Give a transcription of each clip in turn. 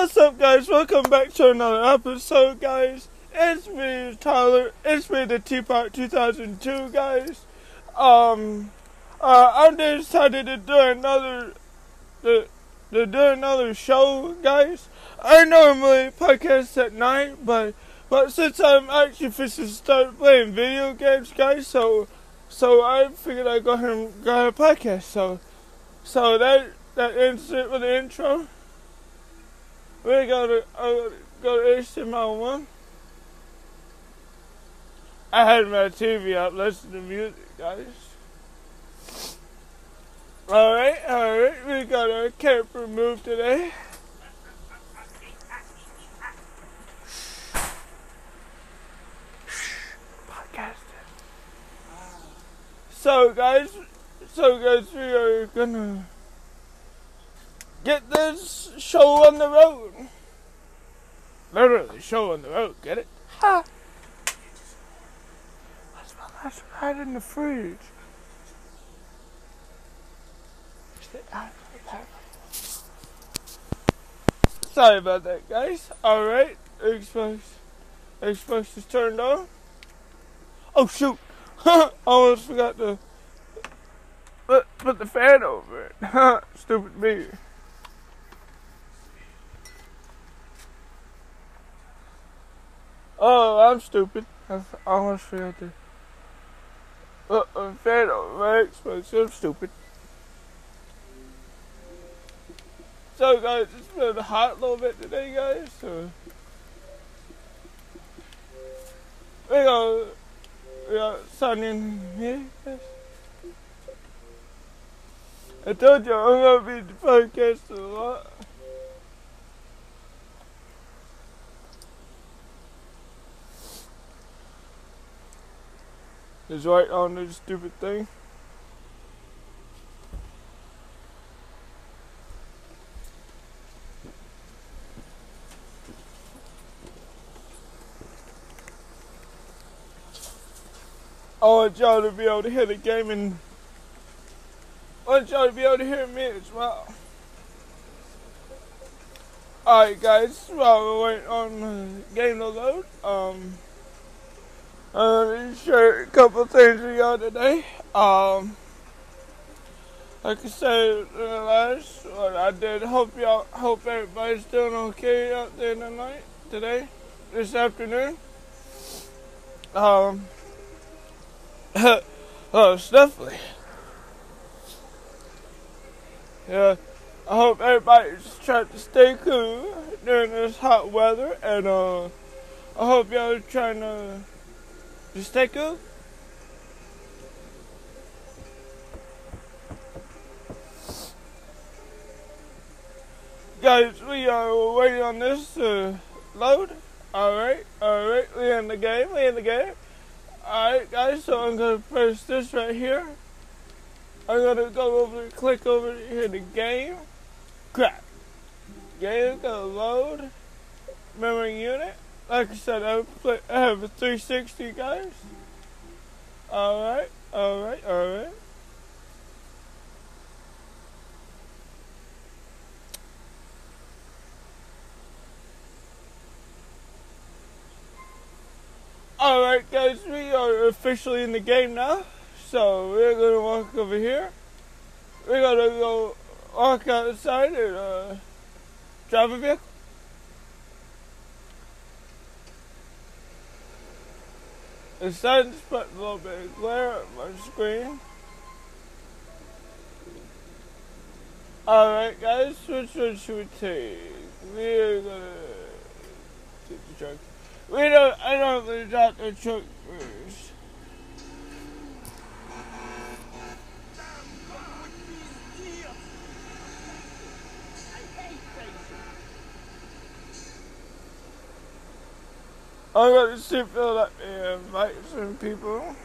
What's up, guys? Welcome back to another episode, guys. It's me, Tyler. It's me, the Teapot 2002, guys. I decided to do another show, guys. I normally podcast at night, but since I'm actually fixing to start playing video games, guys, so I figured I'd go ahead and grab a podcast. So that ends it with the intro. We go to HTML1. I had my TV up listening to music, guys. Alright, we got our camper move today. Podcasting. So guys, we are gonna get this show on the road. Literally, show on the road, get it? Ha! That's right in the fridge. Sorry about that, guys. Alright, Xbox is turned on. Oh, shoot! Almost forgot to put the fan over it. Stupid me. Oh, I'm stupid. I almost forgot to put a fan over my Xbox. I'm stupid. So, guys, it's been hot a little bit today, guys. So we got sun in here, guys. I told you I'm gonna be podcasting a lot. It's right on this stupid thing. I want y'all to be able to hear the game, and I want y'all to be able to hear me as well. Alright, guys, while we're waiting on the game to load, I'm gonna share a couple things with y'all today. Like I said in the last one I did, hope everybody's doing okay out there tonight, this afternoon. It's definitely. Yeah, I hope everybody's trying to stay cool during this hot weather, and I hope y'all are trying to just stay cool. Guys, we are waiting on this to load. Alright, we in the game, Alright, guys, so I'm gonna press this right here. I'm gonna click over here to game. Crap. Game gonna load. Memory unit. Like I said, I have a 360, guys. Alright. Alright, guys, we are officially in the game now. So we're gonna walk over here. We're gonna go walk outside and drive a vehicle. The sun's putting a little bit of glare on my screen. Alright, guys, which one should we take? We're gonna take the truck. I don't really drop the truck first. I'm gonna see if they'll let me invite some people.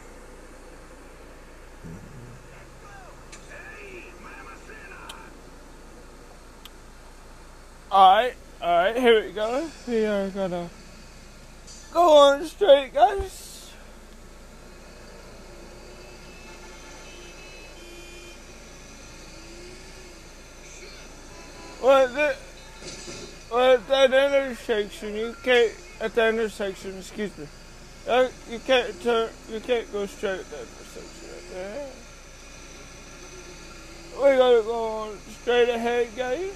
Alright, here we go. We are gonna go on straight, guys. Well, at that intersection, you can't. At the intersection, excuse me. You can't turn. You can't go straight at that intersection right there. We gotta go on straight ahead, guys.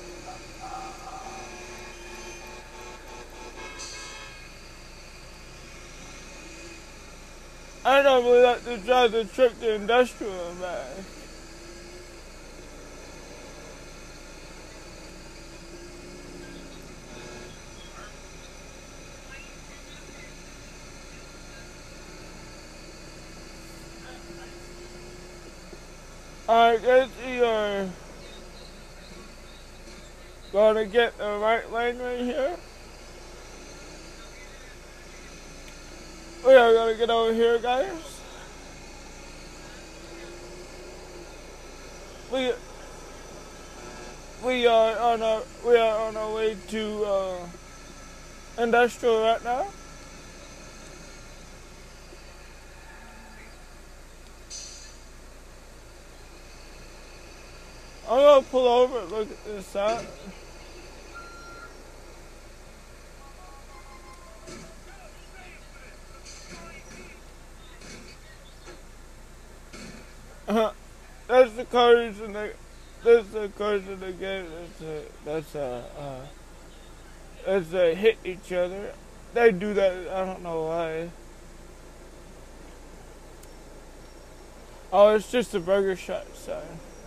I normally like to drive the truck to industrial and back. Alright guys, we are gonna get the right lane right here. We are gonna get over here, guys. We are on our way to industrial right now. I'm gonna pull over and look at this side. That's the cars in the game. That's hit each other. They do that. I don't know why. Oh, it's just a burger shop sign.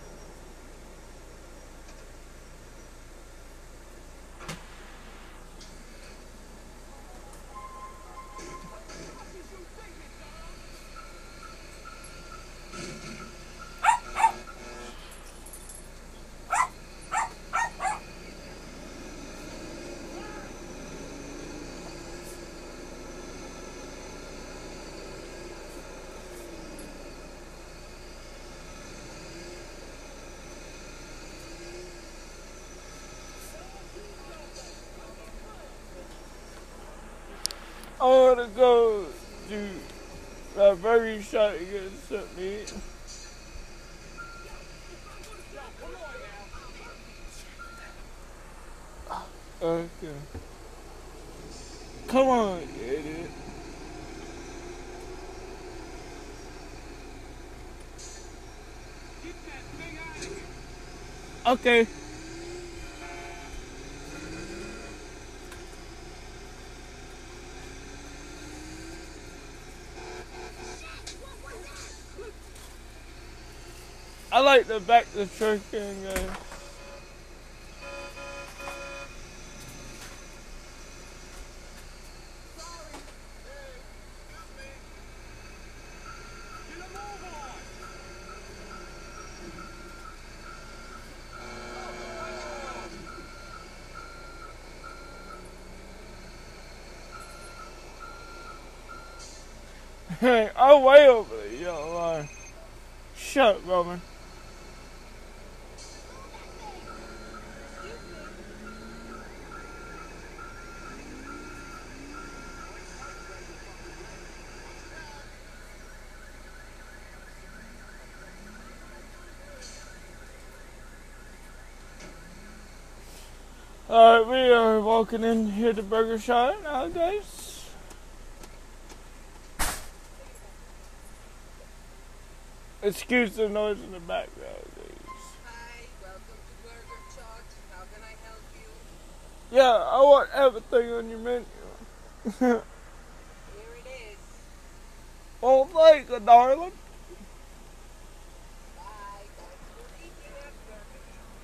I want to go to a burger shop to get something to eat. Okay. Come on, idiot. Okay. I like to back the truck in, guys. Hey, I'm way over the yellow line. Shut up, Roman. Alright, we are walking in here to Burger Shot now, guys. Excuse the noise in the background, please. Hi, welcome to Burger Shot. How can I help you? Yeah, I want everything on your menu. Here it is. Well, thank you, darling. Bye. Thanks for eating at Burger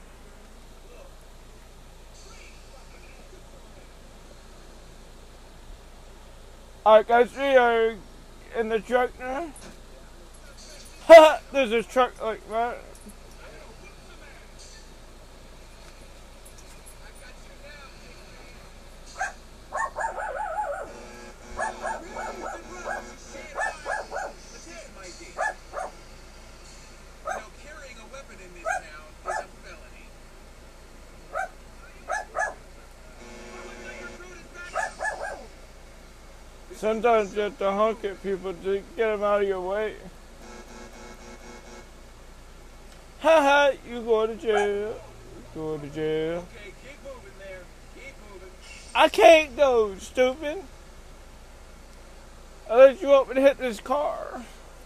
Shot. Alright, guys, we are in the truck now. Ha! There's a truck like that. Sometimes you have to honk at people to get them out of your way. Ha ha, you go to jail. You go to jail. Okay, keep moving there. Keep I can't go, stupid. Unless you want me to hit this car.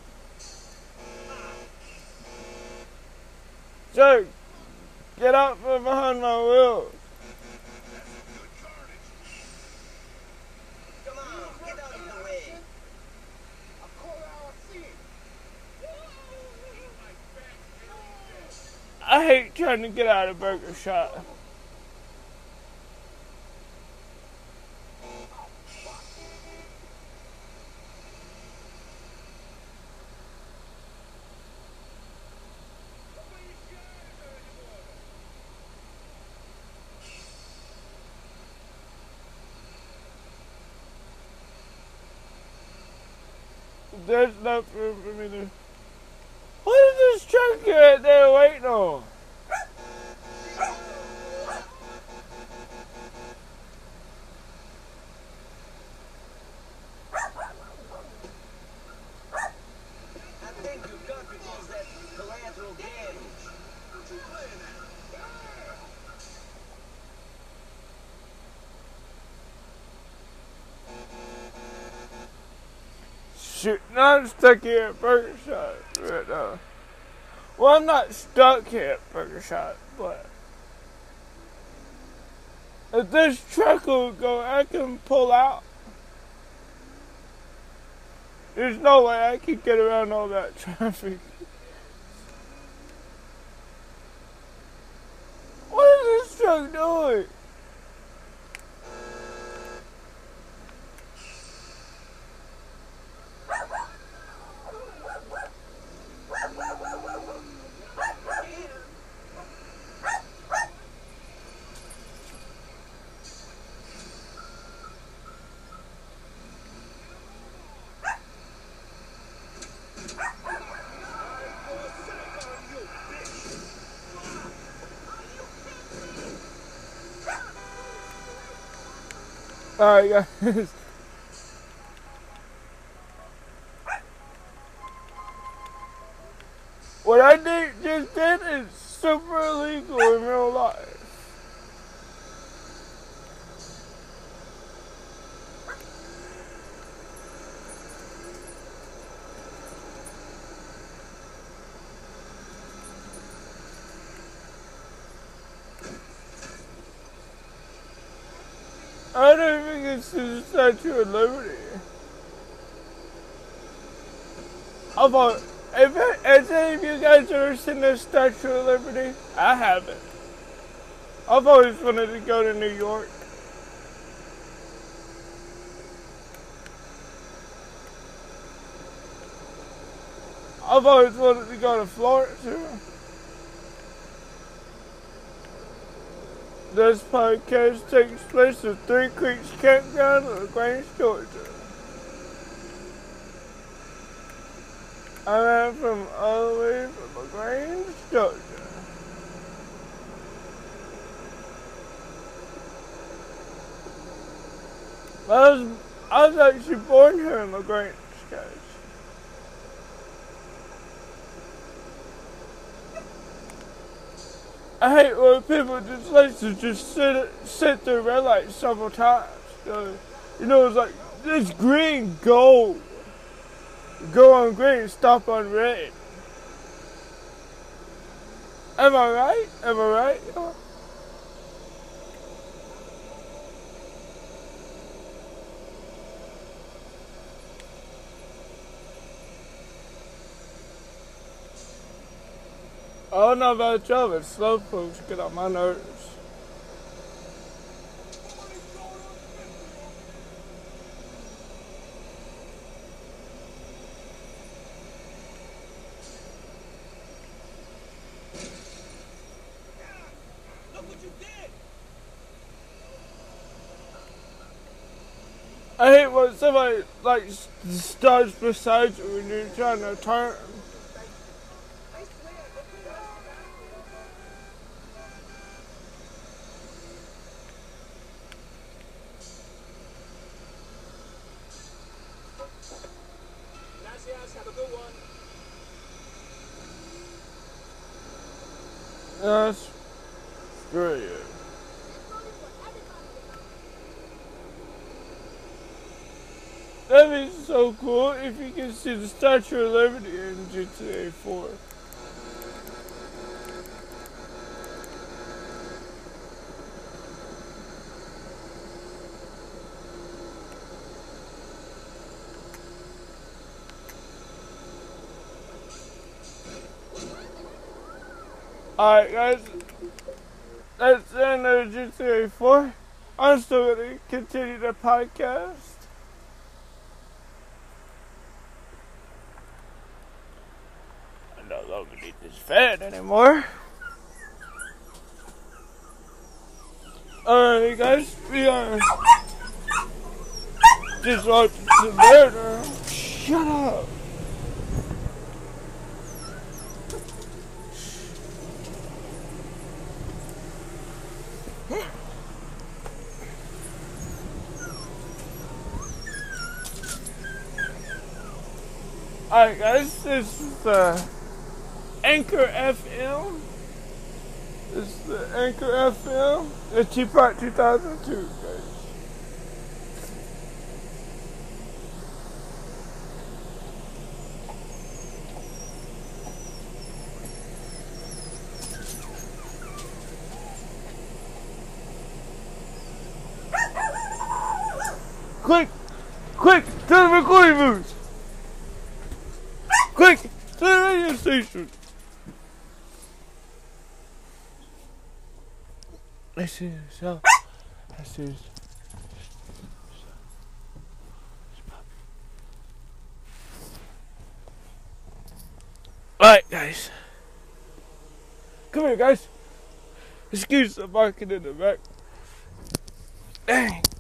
Sir, get out from behind my wheels. Come on, get out of the way. I hate trying to get out of Burger Shot. There's enough room for me to... What is this truck right there waiting on? I think you've got to cause that collateral damage. What you playing at? Shoot, now I'm stuck here at Burger Shot right now. Well, I'm not stuck here at Burger Shot, but if this truck will go, I can pull out. There's no way I can get around all that traffic. What is this truck doing? Alright guys. What I just did is super illegal in real life. I don't think it's the Statue of Liberty. I thought, has any of you guys ever seen the Statue of Liberty? I haven't. I've always wanted to go to New York. I've always wanted to go to Florida too. This podcast takes place at Three Creeks Campground in LaGrange, Georgia. I'm from all the way from LaGrange, Georgia. I was actually born here in LaGrange, guys. I hate when people just like to just sit through red lights several times. You know, it's like, this green, go. Go on green, stop on red. Am I right? Am I right? I don't know about y'all, but slow folks get on my nerves. Look what you did! I hate when somebody like starts beside you when you're trying to turn. Gracias, have a good one. Yes, screw you. That'd be so cool if you could see the Statue of Liberty in GTA 4. Alright guys, that's the end of GTA 4. I'm still going to continue the podcast. I no longer need this fan anymore. Alright guys, we are just watching some murder. Shut up. Alright guys, this is Anchor FM. This is the Anchor FM. The T-Part 2002 guys. Quick, to the recording booth! Quick, to the radio station! This is so. This is. Alright, guys. Come here, guys. Excuse the barking in the back. Dang.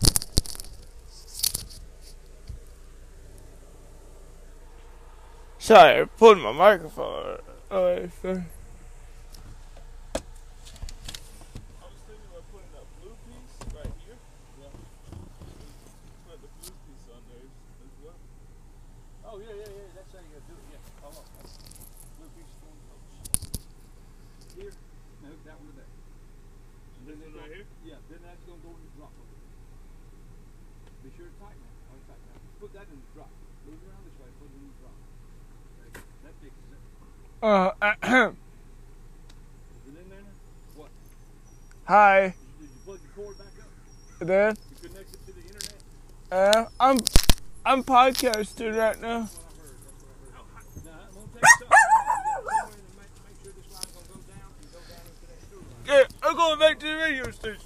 Sorry, I pulled my microphone away, so. I was thinking about putting that blue piece right here. Yeah. Put the blue piece on there as well. Oh, yeah, that's how you gotta do it, yeah. Oh, look. Blue piece is going here. Now hook that one to there. And This one right here? Yeah, then that's gonna go in the drop over there. Be sure to tighten it. Oh, tighten that. Put that in the drop. Move it around this way, put it in the drop. Okay, that fixes it. Is it in there now? What? Hi. Did you plug your cord back up? Then, You connect it to the internet? I'm podcasting right now. That's what I heard. Now, I'm gonna take something. You gotta go in and make sure this line's gonna go down and go down into that sewer line. Yeah, I'm going back to the radio station.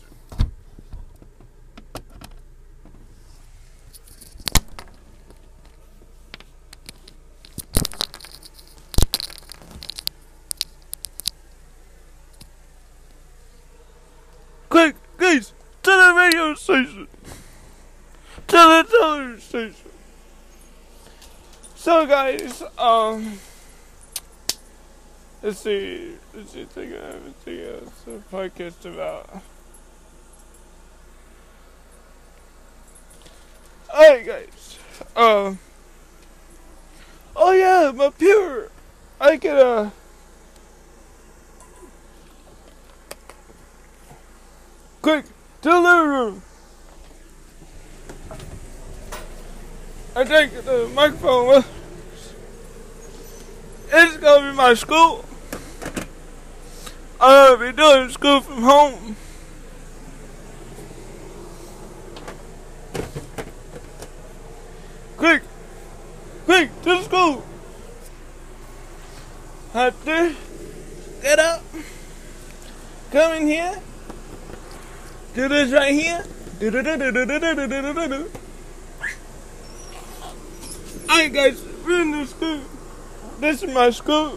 Quick, guys, to the radio station. To the television station. So guys, let's see, think of everything else the podcast about. Alright guys, oh yeah, my pure, I can, quick, to the living room. I think the microphone was, it's gonna be my school. I'm gonna be doing school from home. Quick, to the school. Have to get up, come in here, do this right here. Alright guys, we're in the school. This is my school.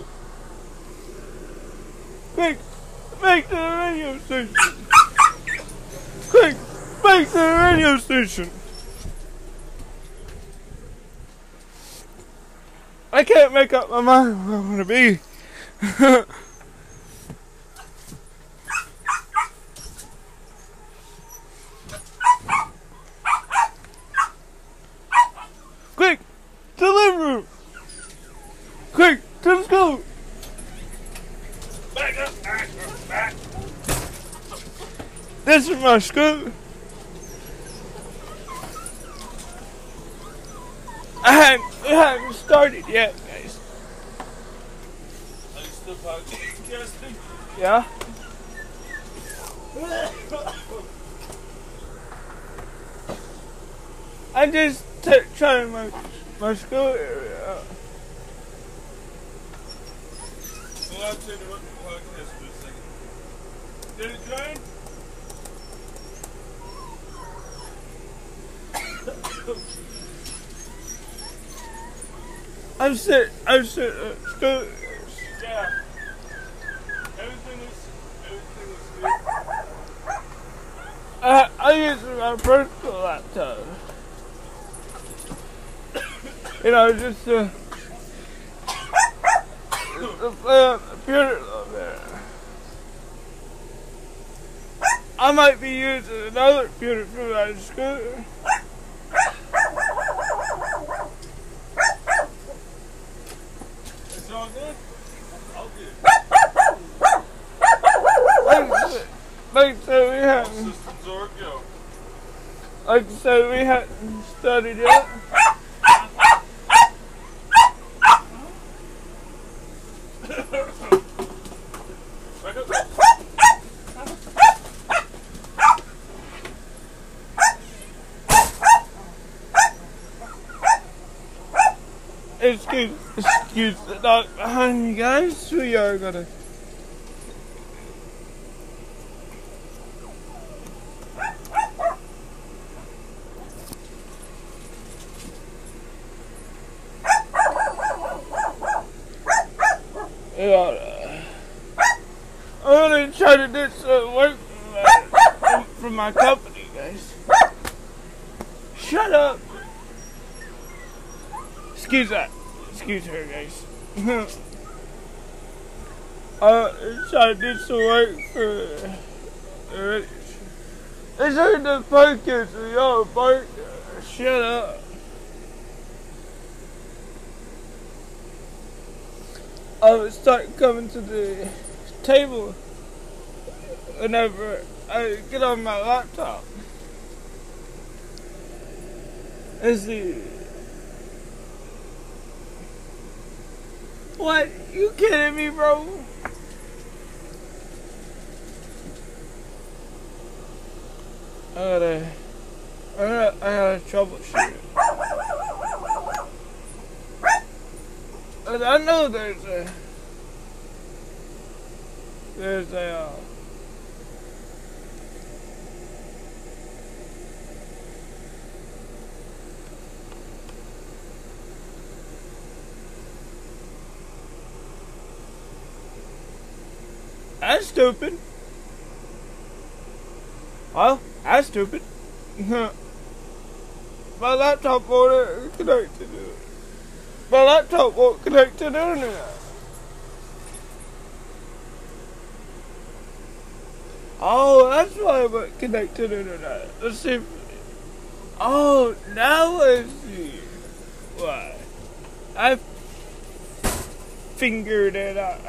Quick, back to the radio station. Quick, back to the radio station. I can't make up my mind where I want to be. Quick, to the living room. Quick, to the school. Back up. This is my school. We haven't started yet, guys. Are you still podcasting? Yeah? I just trying my school area out. Well, I'll turn the podcast for a second. Did it drain? I'm sitting at school. Yeah. Everything was good. I use my personal laptop. You know, just to play on the computer a little bit. I might be using another computer for my school. It's all good? All good. Like I said, we All hadn't. systems are go. Like I said, we hadn't studied yet. Back up. Excuse the dog behind you guys. We are gonna. I'm gonna try to do some work for my company, guys. Shut up. Excuse that. Excuse her, guys. Try to do some work for. This ain't the podcast, so y'all bark. Shut up. I would start coming to the table whenever I get on my laptop. Let's see. What? You kidding me, bro? I gotta troubleshoot it. And I know there's a that's stupid. Well, that's stupid. My laptop won't connect to it. My laptop won't connect to the internet. Oh, that's why I won't connect to the internet. Let's see. Oh, now I see why. I figured it out.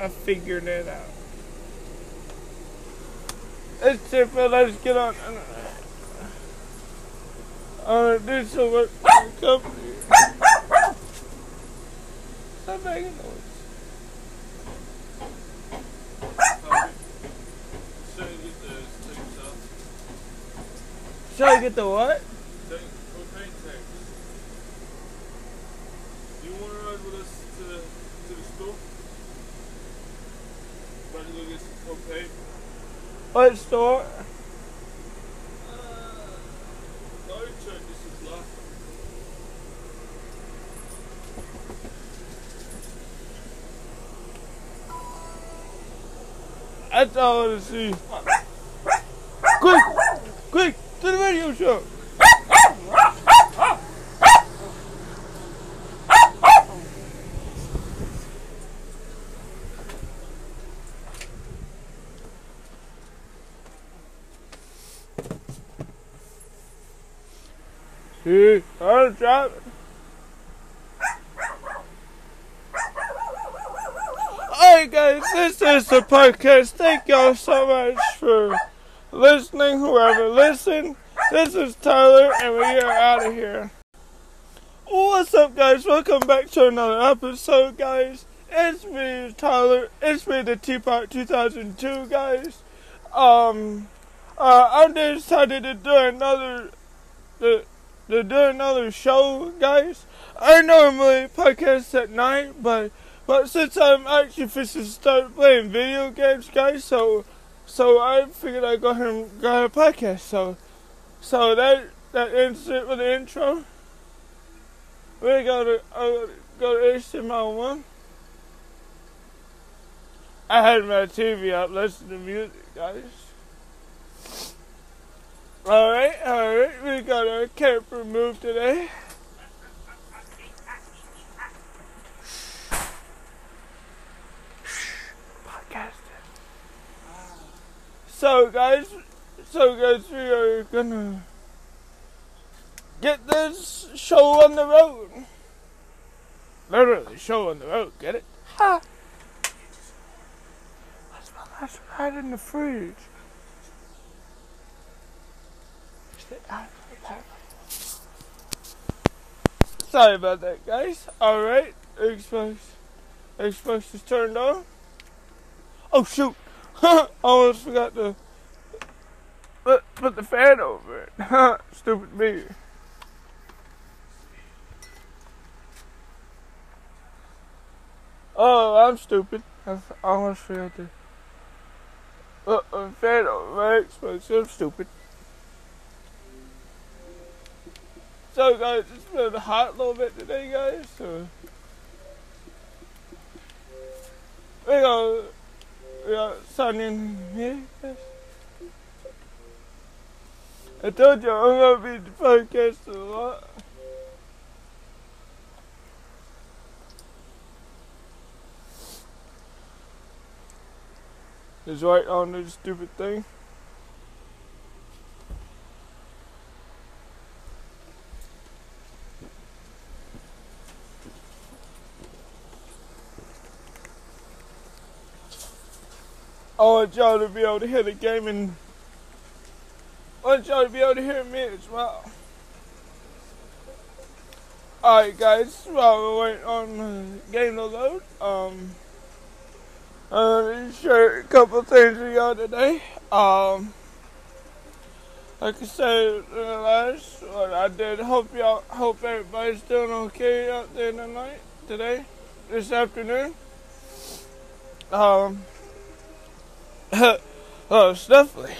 Let's see if let's get on internet. I'm gonna do some work for the company. Stop making noise. Should I get the what? Propane tanks. You want to ride with us to the store? About to go get some propane? What store? Auto Tractor Supply. That's all I want to see. Quick, to the radio show. See, I'm driving. Alright guys, this is the podcast. Thank y'all so much for listening, whoever listened. This is Tyler, and we are out of here. What's up, guys? Welcome back to another episode, guys. It's me, Tyler. It's me, the Teapot 2002, guys. I decided to do another show, guys. I normally podcast at night, but since I'm actually fixing to start playing video games, guys, so I figured I'd go ahead and go a podcast. So that ends it with the intro. We're gonna go to HTML1. I had my TV up, listening to music, guys. Alright, we got our camper move today. Podcasting. So guys, we are gonna get this show on the road. Literally, show on the road, get it? Ha! That's right in the fridge. Sorry about that, guys. Alright, Xbox is turned on. Oh shoot! Almost forgot to put the fan over it. Stupid me. Oh, I'm stupid. I almost forgot to put the fan over my Xbox. I'm stupid. So guys, it's been hot a little bit today, guys, so we got sun in here, guys. I told you I'm gonna be podcasting a lot. It's right on this stupid thing. I want y'all to be able to hear the game, and I want y'all to be able to hear me as well. Alright guys, while we're waiting on the game to load, I'm gonna share a couple things with y'all today. Like I said in the last one I did, hope everybody's doing okay out there tonight, this afternoon. Definitely.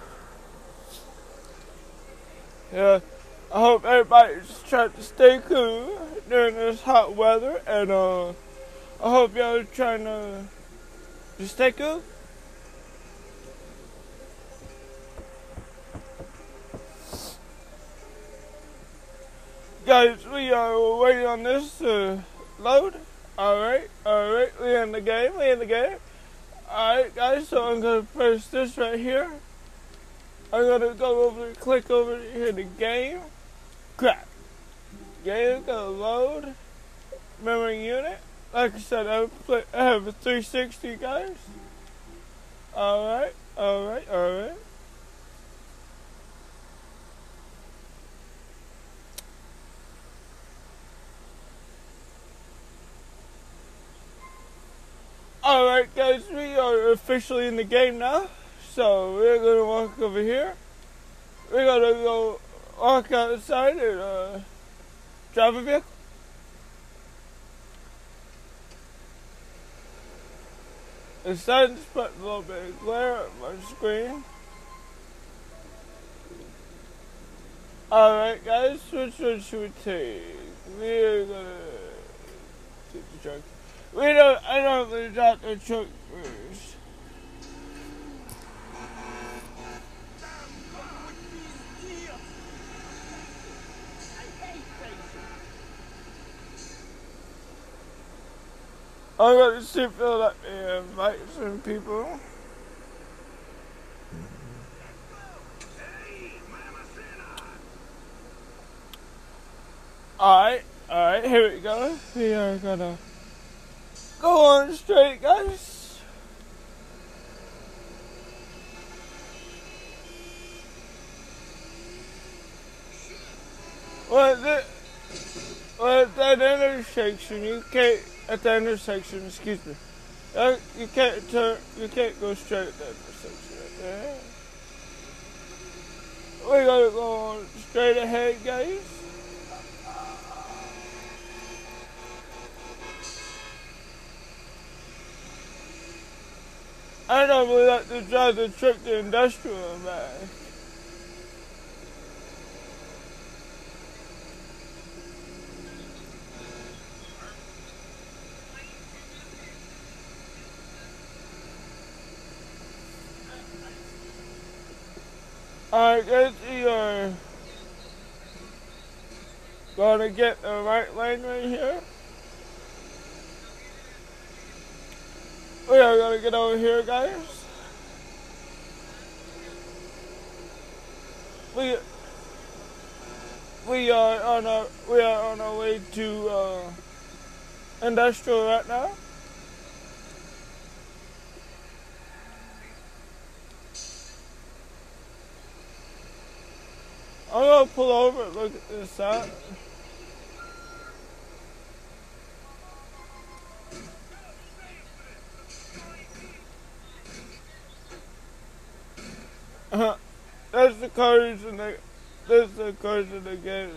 Yeah, I hope everybody's trying to stay cool during this hot weather, and I hope y'all are trying to just stay cool. Guys, we are waiting on this to load. Alright, we in the game. Alright guys, so I'm gonna press this right here. I'm gonna click over here to game. Crap. Game gonna load. Memory unit. Like I said, I have a 360, guys. Alright. Alright guys, we are officially in the game now. So we're gonna walk over here. We're gonna go walk outside and drive a vehicle. The sun's putting a little bit of glare on my screen. Alright guys, which one should we take? We're gonna take the truck. I don't really got the truck first. I'm gonna see if they'll let me invite some people. Alright, here we go. We are gonna go on straight, guys. What is it? Well, at that intersection, you can't. At the intersection, excuse me. You can't turn. You can't go straight at that intersection right there. We gotta go on straight ahead, guys. I normally like to drive the truck to industrial and back. Alright guys, we are gonna get the right lane right here. We are gonna get over here, guys. We are on our way to industrial right now. I'm gonna pull over and look at this side. That's the cars in the game.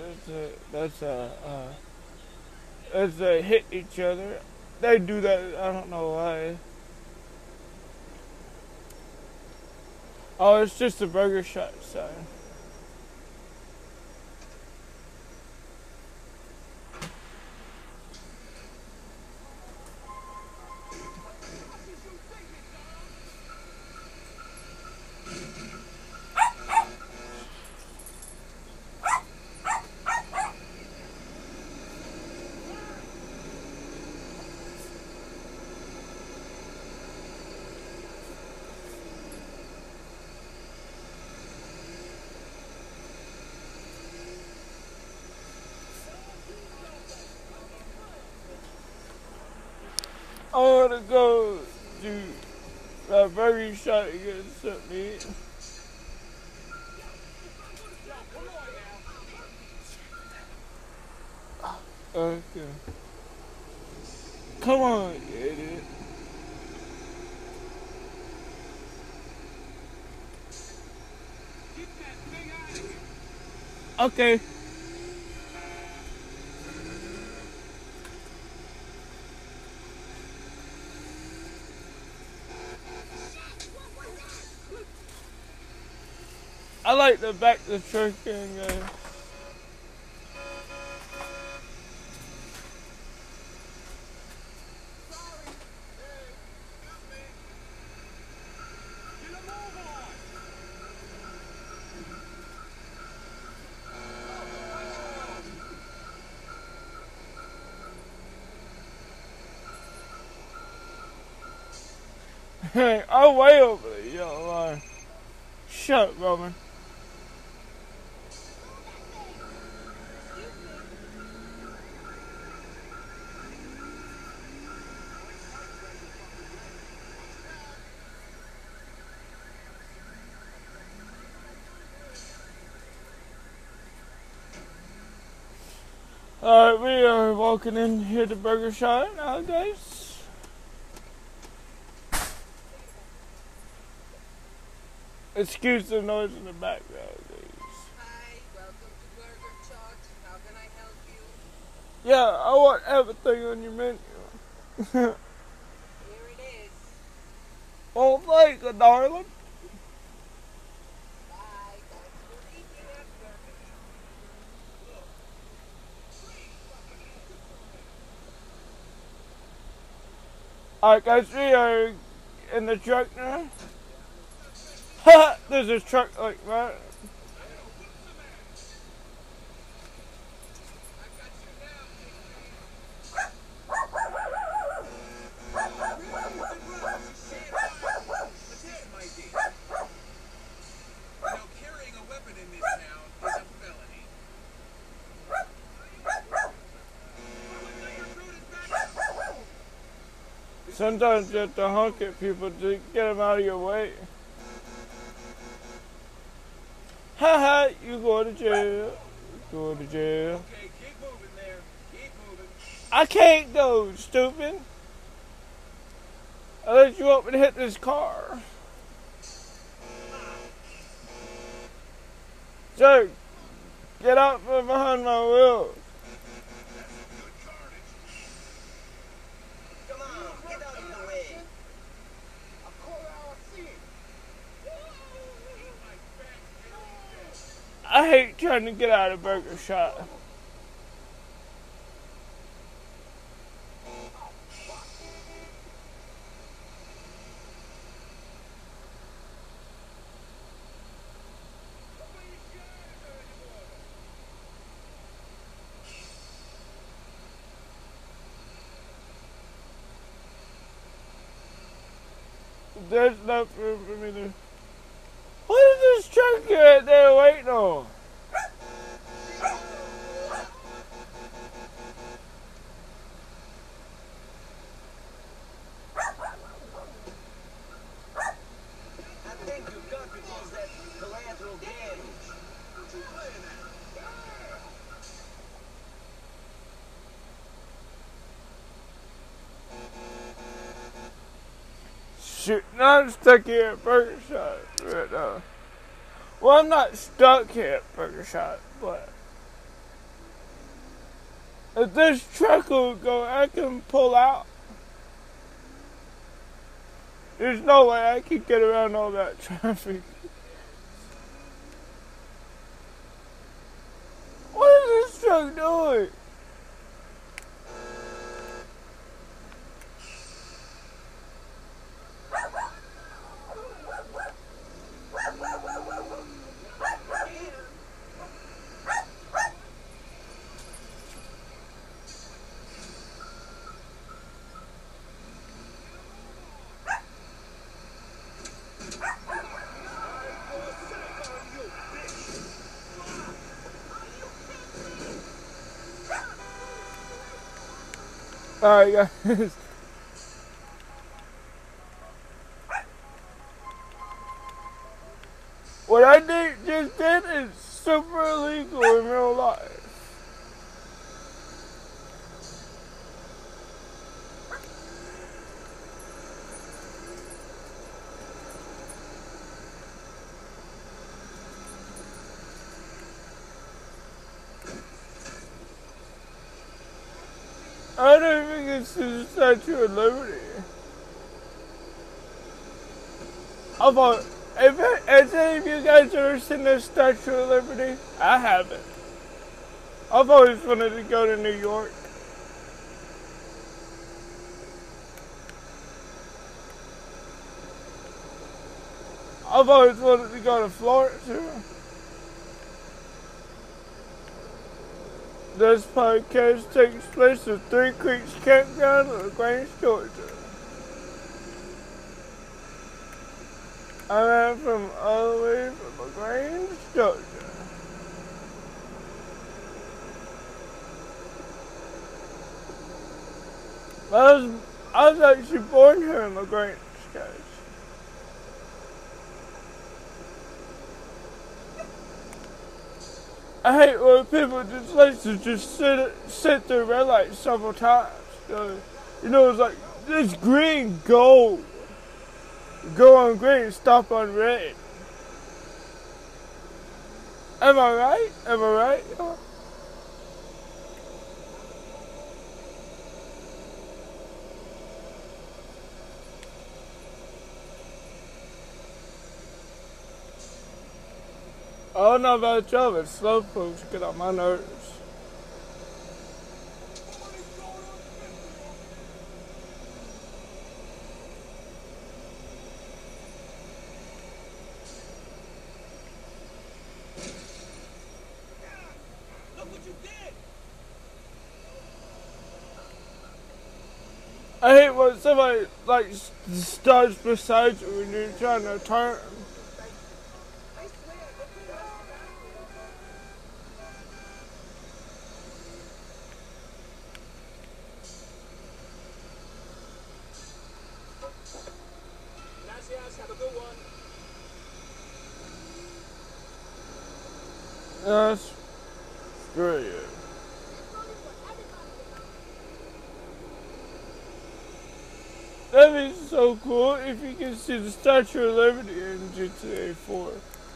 That's hit each other. They do that. I don't know why. Oh, it's just a burger shot sign. I want to go to that burger shot and get something to eat. Okay. Come on, idiot. Okay. I like to back the truck and hey, I'm way over the yellow line. Shut up, Roman. Alright, we are walking in here to Burger Shot now, guys. Excuse the noise in the background, please. Hi, welcome to Burger Shot. How can I help you? Yeah, I want everything on your menu. Here it is. Well, thank you, darling. Bye. Thanks for eating at Burger Shot. Alright, guys, we are in the truck now. Ha! There's a truck like that. Carrying a weapon in this town is a felony. Sometimes you have to honk at people to get them out of your way. Ha ha! You go to jail. You go to jail. Okay, keep moving I can't go, stupid. Unless you want me to hit this car. Jerk, get out from behind my wheels. Come on, get out of the way. I hate trying to get out of Burger Shot. There's enough room for me to... What is this truck right there waiting on? I think you got to cause that collateral damage. Shoot, now I'm stuck here at Burger Shot right now. Well, I'm not stuck here at Burger Shot, but if this truck will go, I can pull out. There's no way I can get around all that traffic. What is this truck doing? Alright guys. What I just did is super illegal in real life. I don't think it's the Statue of Liberty. I thought, has any of you guys ever seen the Statue of Liberty? I haven't. I've always wanted to go to New York. I've always wanted to go to Florida too. This podcast takes place at Three Creeks Campground in LaGrange, Georgia. I ran from all the way from LaGrange, Georgia. I was actually born here in LaGrange, guys. I hate when people just like to just sit through red lights several times. You know, it's like, this green, go. Go on green, stop on red. Am I right? Am I right? I don't know about y'all, but slow folks get on my nerves. Look what you did! I hate when somebody like starts beside you when you're trying to turn. Have a good one. That's screw you. That'd be so cool if you could see the Statue of Liberty in GTA 4.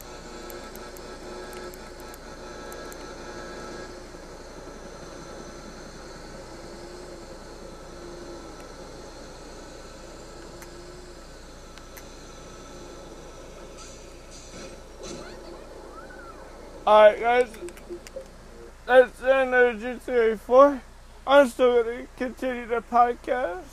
Alright guys, that's the end of GTA 4. I'm still going to continue the podcast.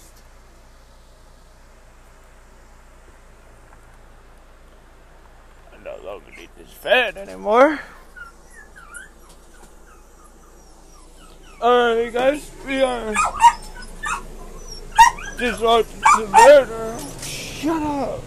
I no longer need this fan anymore. Alright guys, we are just watching the murder. Shut up.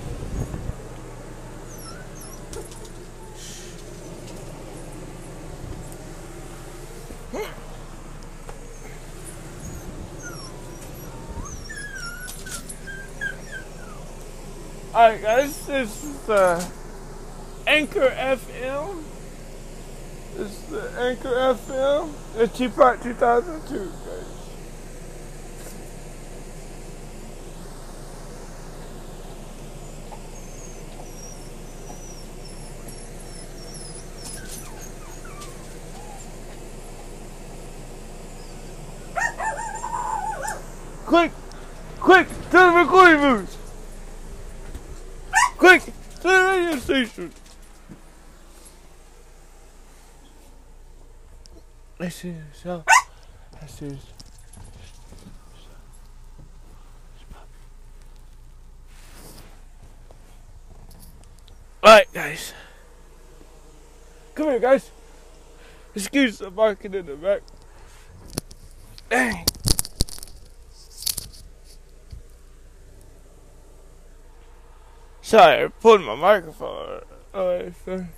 Alright guys, this is Anchor FM. This is the Anchor FM. It's T-Part 2002 guys. Quick, to the recording booth! Quick, to the radio station! Let's see this out. Let's see this. Alright, guys. Come here, guys. Excuse the barking in the back. Dang. Sorry, I pulled my microphone away from. I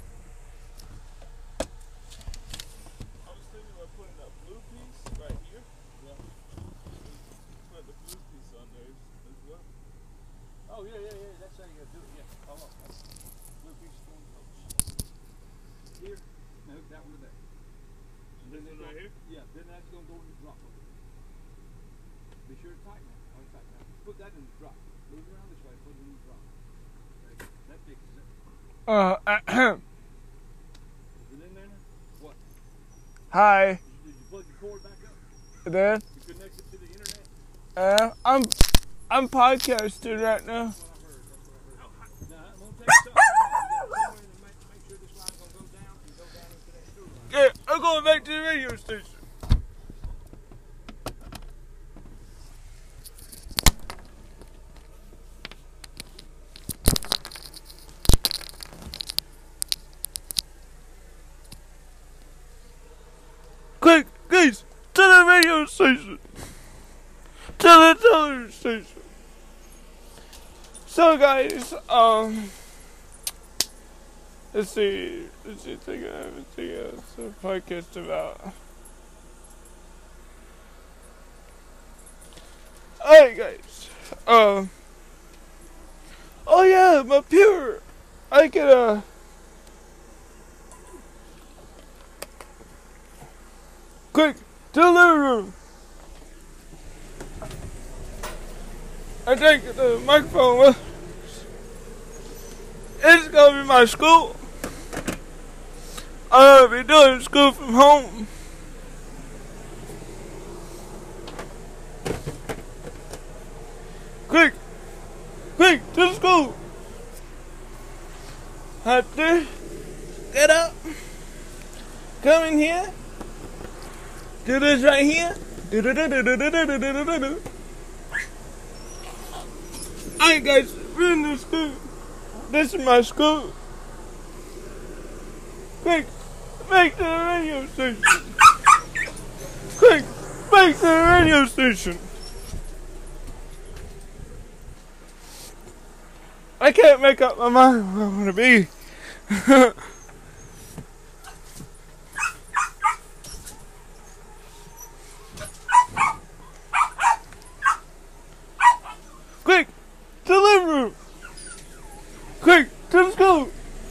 was thinking about putting that blue piece right here. Yeah. Put the blue piece on there as well. Oh, yeah, that's how you gotta do it, yeah. Hold on. Blue piece is going here. Now hook that one to there. And then right here? Yeah, then that's gonna go in the drop over there. Be sure to tighten it. Always tighten it. Put that in the drop. Move it around this way, put it in the drop. That fixes it. Is it in there now? What? Hi. Did you plug your cord back up? Then You connected to the internet? I'm podcasting right now. That's what I heard. Now, I'm gonna take something. You gotta somewhere to make sure this line's gonna go down and go down into that screw line. Yeah, I'm going back to the radio station. Quick, guys, to the radio station. To the television station. So guys, let's see, think of everything else to podcast about. Alright guys, oh yeah, my pure, I can, quick, to the living room. I take the microphone with. It's gonna be my school. I'm gonna be doing school from home. Quick, to the school. Have to get up. Come in here. Do this right here. Alright guys, we're in the school. This is my school. Quick, back to the radio station. Quick, back to the radio station. I can't make up my mind where I'm gonna be. Quick, to the living room. Quick, to the school.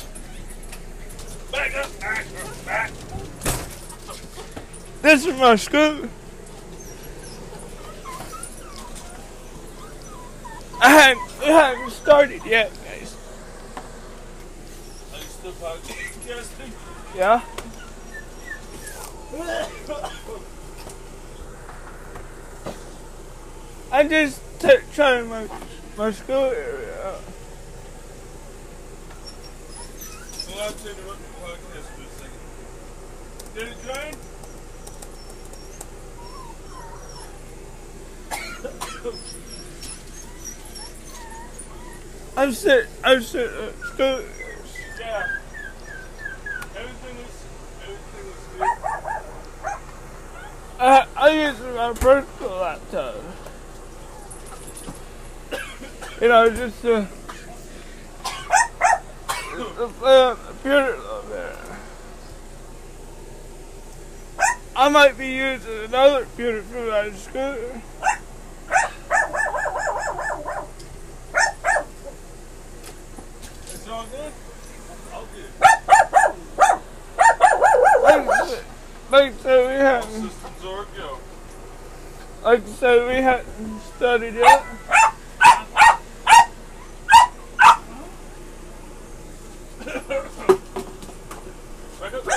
Back up. This is my school. started yet, guys. Are you still podcasting? Yeah? I'm just trying my school area out. Well, I'll turn the podcast for a second. Did it drain? I'm sitting at school. Yeah. Everything was good. I use my personal laptop. You know, just to play on the computer a little bit. I might be using another computer for my school. It's all good? All good. Like I said, we All hadn't. systems are go. Like I said, we hadn't studied yet. Back up.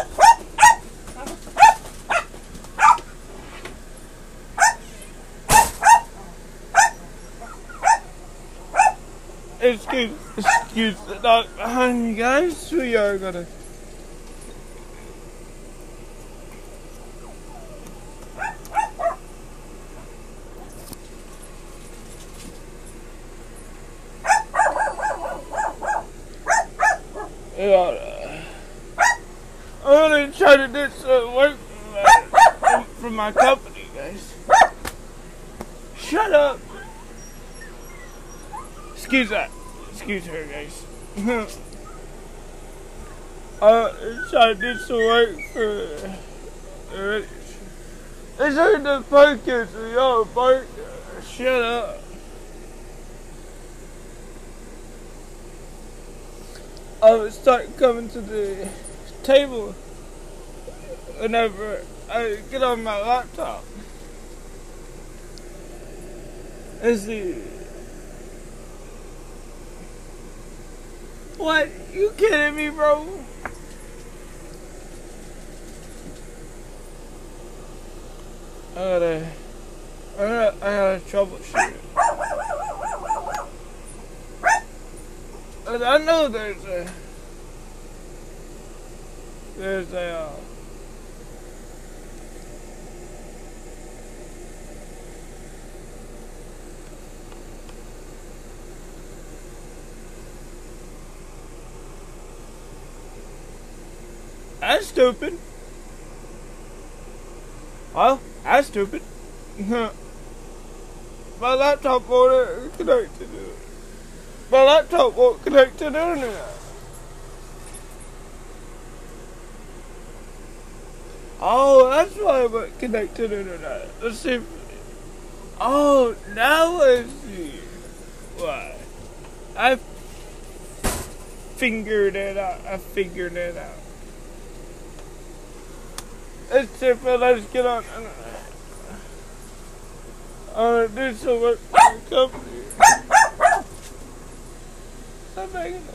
Excuse the dog behind you guys. We are gonna. I'm gonna try to do some work for my company, guys. Shut up. Excuse that. Excuse her, guys. Try to do some work for. It's hard to focus when y'all bark. Shut up. I would start coming to the table whenever I get on my laptop. Let's see. What? You kidding me, bro? I gotta troubleshoot. And I know there's a that's stupid. Well, that's stupid. My laptop won't connect to it. My laptop won't connect to the internet. Oh, that's why I won't connect to the internet. Let's see. Oh, now I see why. I figured it out. Let's see if let's get on internet. I'm gonna do some work for the company. Stop making noise.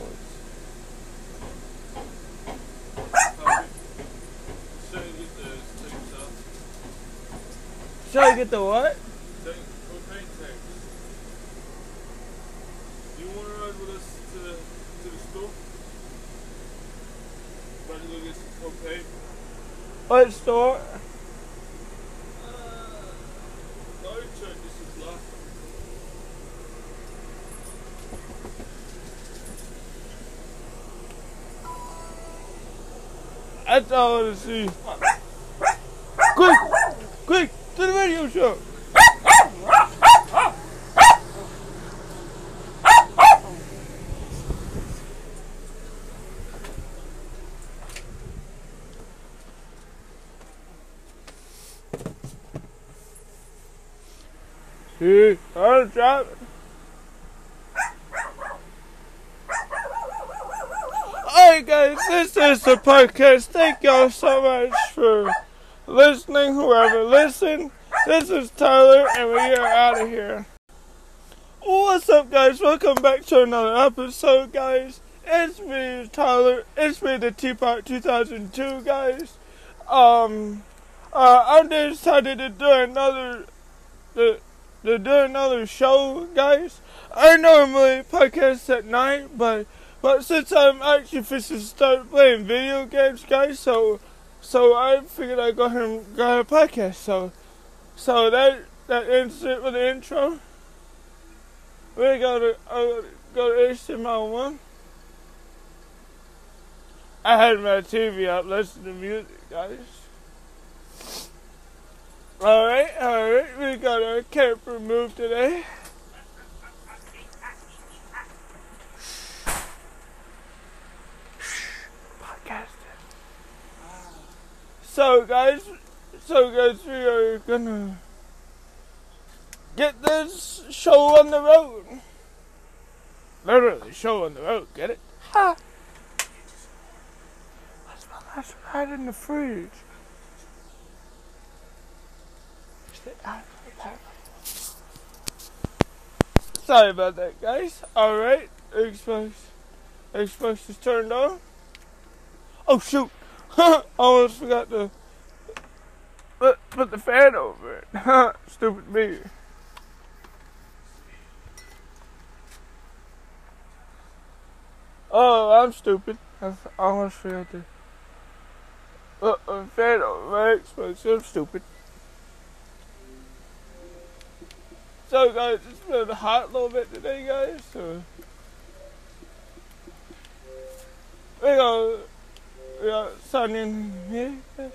Should I get the what? Propane tanks. You want to ride with us to the store? About to go get some propane? What store? Fire truck, this is locked. That's all I want to see. Quick, to the radio show. Hey, I'm driving. Alright guys, this is the podcast. Thank y'all so much for listening, whoever listened. This is Tyler, and we are out of here. What's up, guys? Welcome back to another episode, guys. It's me, Tyler. It's me, the Teapot 2002, guys. I decided to do another show, guys. I normally podcast at night, but since I'm actually fixing to start playing video games, guys, so I figured I'd go ahead and go a podcast. So that ends it with the intro. We go to HTML1. I had my TV up listening to music, guys. Alright, we got our camper move today. Podcasting. So guys, we are gonna get this show on the road. Literally, show on the road, get it? Ha! That's right in the fridge. Sorry about that, guys. Alright, Xbox is turned on. Oh shoot! Almost forgot to put the fan over it. Stupid me. Oh, I'm stupid. I almost forgot to put a fan over my Xbox. I'm stupid. So guys, it's been hot a little bit today, guys, so we got sun in here, guys.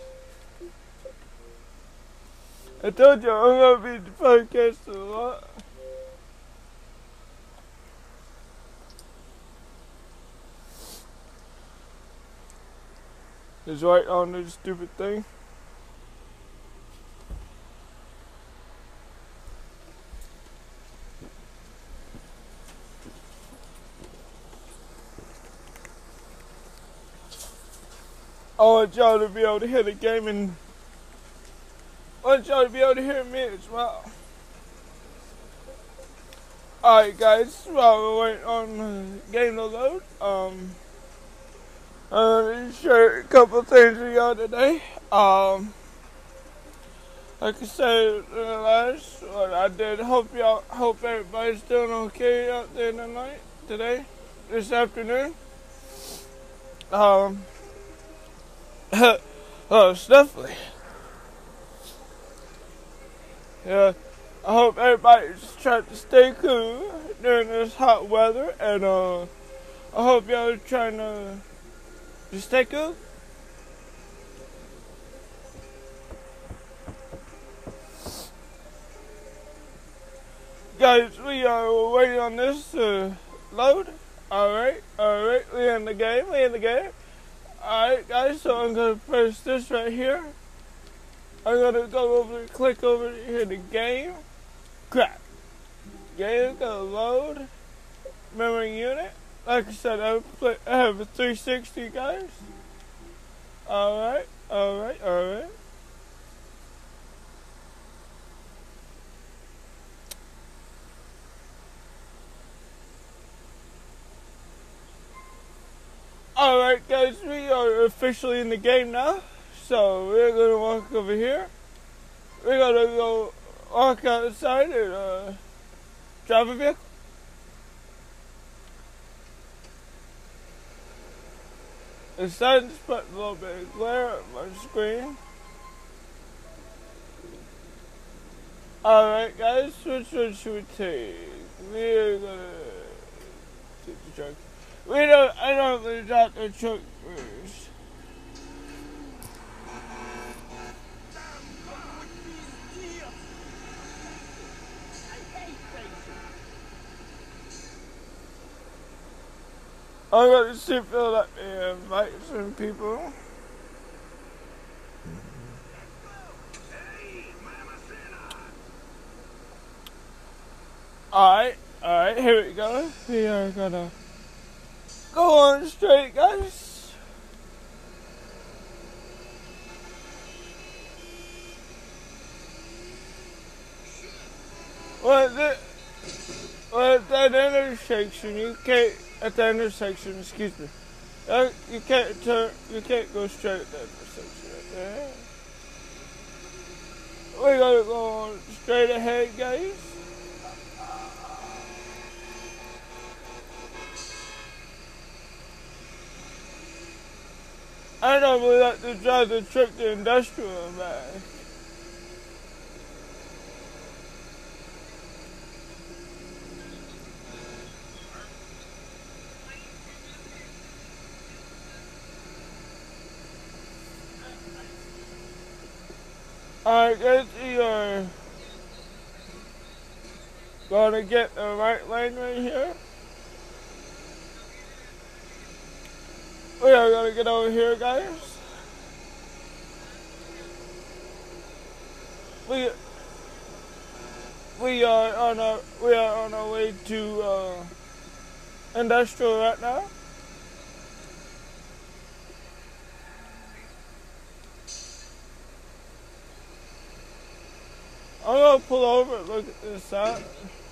I told you I'm gonna be podcasting a lot. Just right on this stupid thing. I want y'all to be able to hear the game, and I want y'all to be able to hear me as well. Alright guys, while we're waiting on the game to load, I'm gonna share a couple things with y'all today. Like I said in the last one I did, hope everybody's doing okay out there tonight, this afternoon. It's definitely. Yeah, I hope everybody's trying to stay cool during this hot weather, and I hope y'all are trying to just stay cool. Guys, we are waiting on this to load. Alright, we in the game, Alright guys, so I'm gonna press this right here. I'm gonna click over here to game. Crap. Game gonna load. Memory unit. Like I said, I have a 360, guys. Alright. Alright guys, we are officially in the game now. So we're gonna walk over here. We're gonna go walk outside and drive a vehicle. The sun's putting a little bit of glare on my screen. Alright guys, which one should we take? We're gonna take the truck. I don't really drop the truck first. I'm gonna see if they'll let me invite some people. Alright, here we go. We are gonna go on straight, guys. Well, at that intersection, you can't. At the intersection, excuse me. You can't turn. You can't go straight at that intersection right there. We gotta go on straight ahead, guys. I normally like to drive the truck to industrial and back. Alright guys, we are gonna get the right lane right here. We are gonna get over here, guys. We are on our way to industrial right now. I'm gonna pull over and look at this side.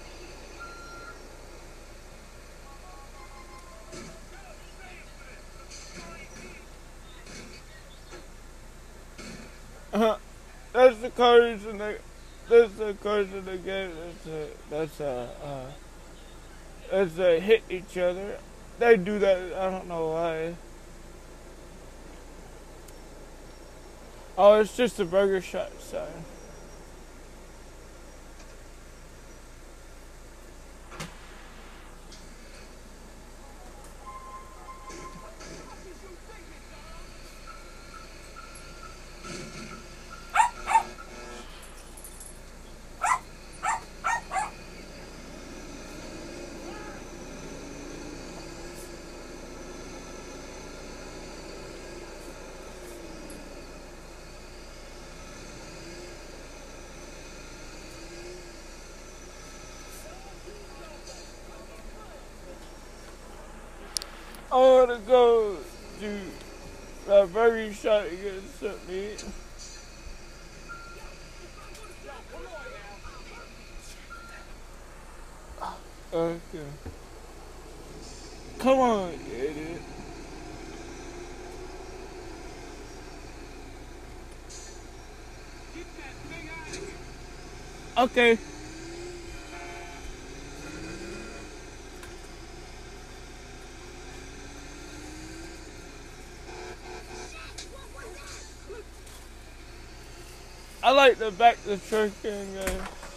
That's the cars in the game. That's hit each other. They do that. I don't know why. Oh, it's just a burger shop sign. I want to go to a burger shop to get something to eat. Okay. Come on, idiot. Okay. I like to back the truck in, guys.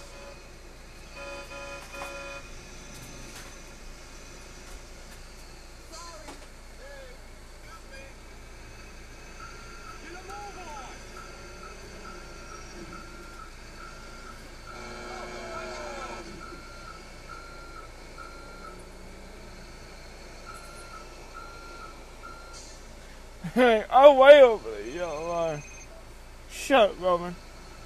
Hey, I'm way over the yellow line. Shut up, Roman.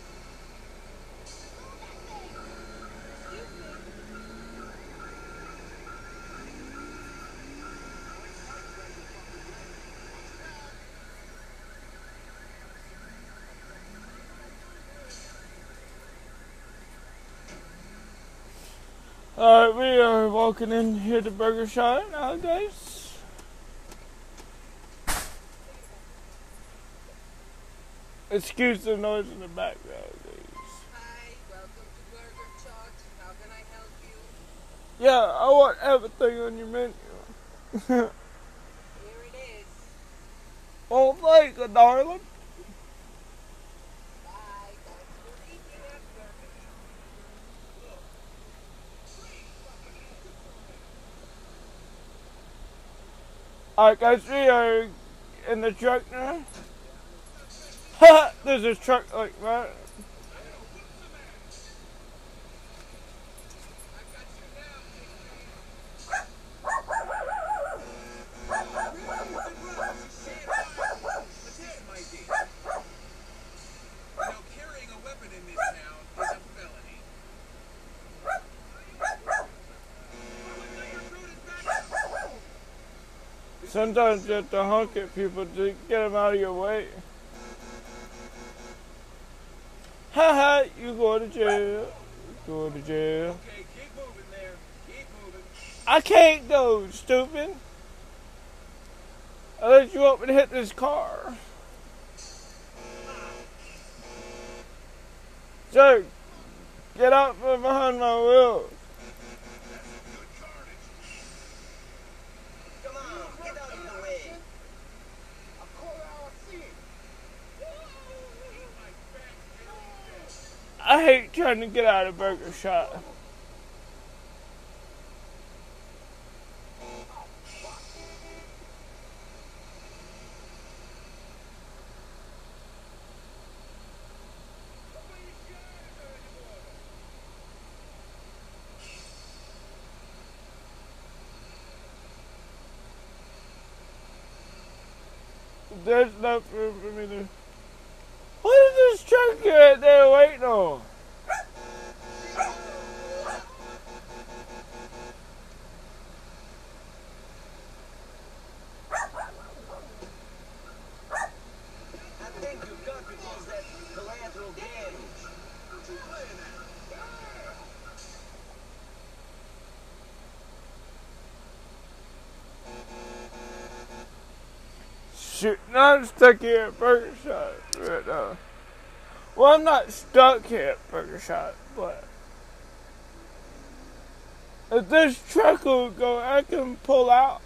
Alright, we are walking in here to Burger Shot now, guys. Excuse the noise in the background, please. Hi, welcome to Burger Shot. How can I help you? Yeah, I want everything on your menu. Here it is. Well, thank you, darling. Bye. Thanks for eating at Burger Shot. Alright, guys, we are in the truck now. Ha! There's a truck like that. Sometimes you have to honk at people to get them out of your way. Ha ha, you go to jail. Go to jail. Okay, keep moving there. Keep I can't go, stupid. Unless you want me to hit this car. Sir, get out from behind my wheels. Come on, get out of the way. I hate trying to get out of Burger Shot. There's enough room for me to... What is this truck right there waiting on? I think you got to cause that collateral damage. What you playing at? Shoot, now I'm stuck here at Burger Shot right now. Well, I'm not stuck here at Burger Shot, but if this truck will go, I can pull out.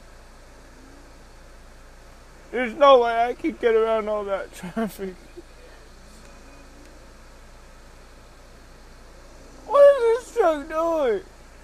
There's no way I can get around all that traffic. What is this truck doing?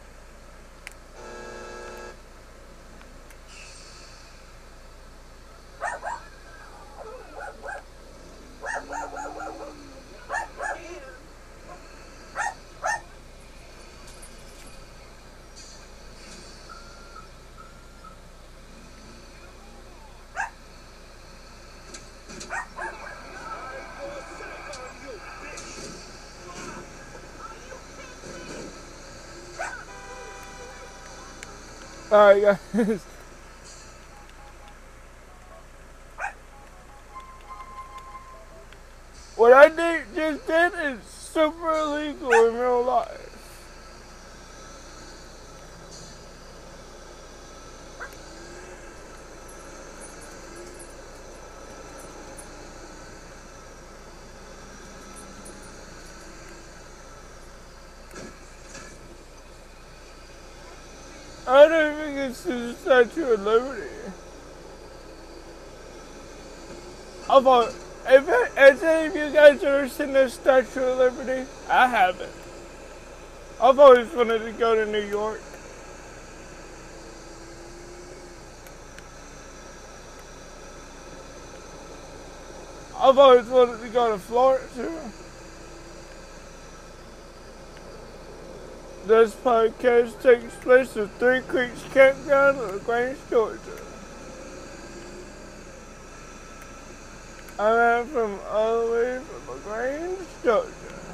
Alright guys. What I just did is super illegal in real life. I don't think it's the Statue of Liberty. I thought, has any of you guys ever seen the Statue of Liberty? I haven't. I've always wanted to go to New York. I've always wanted to go to Florida too. This podcast takes place at Three Creeks Campground in LaGrange, Georgia. I'm from all the way from LaGrange, Georgia.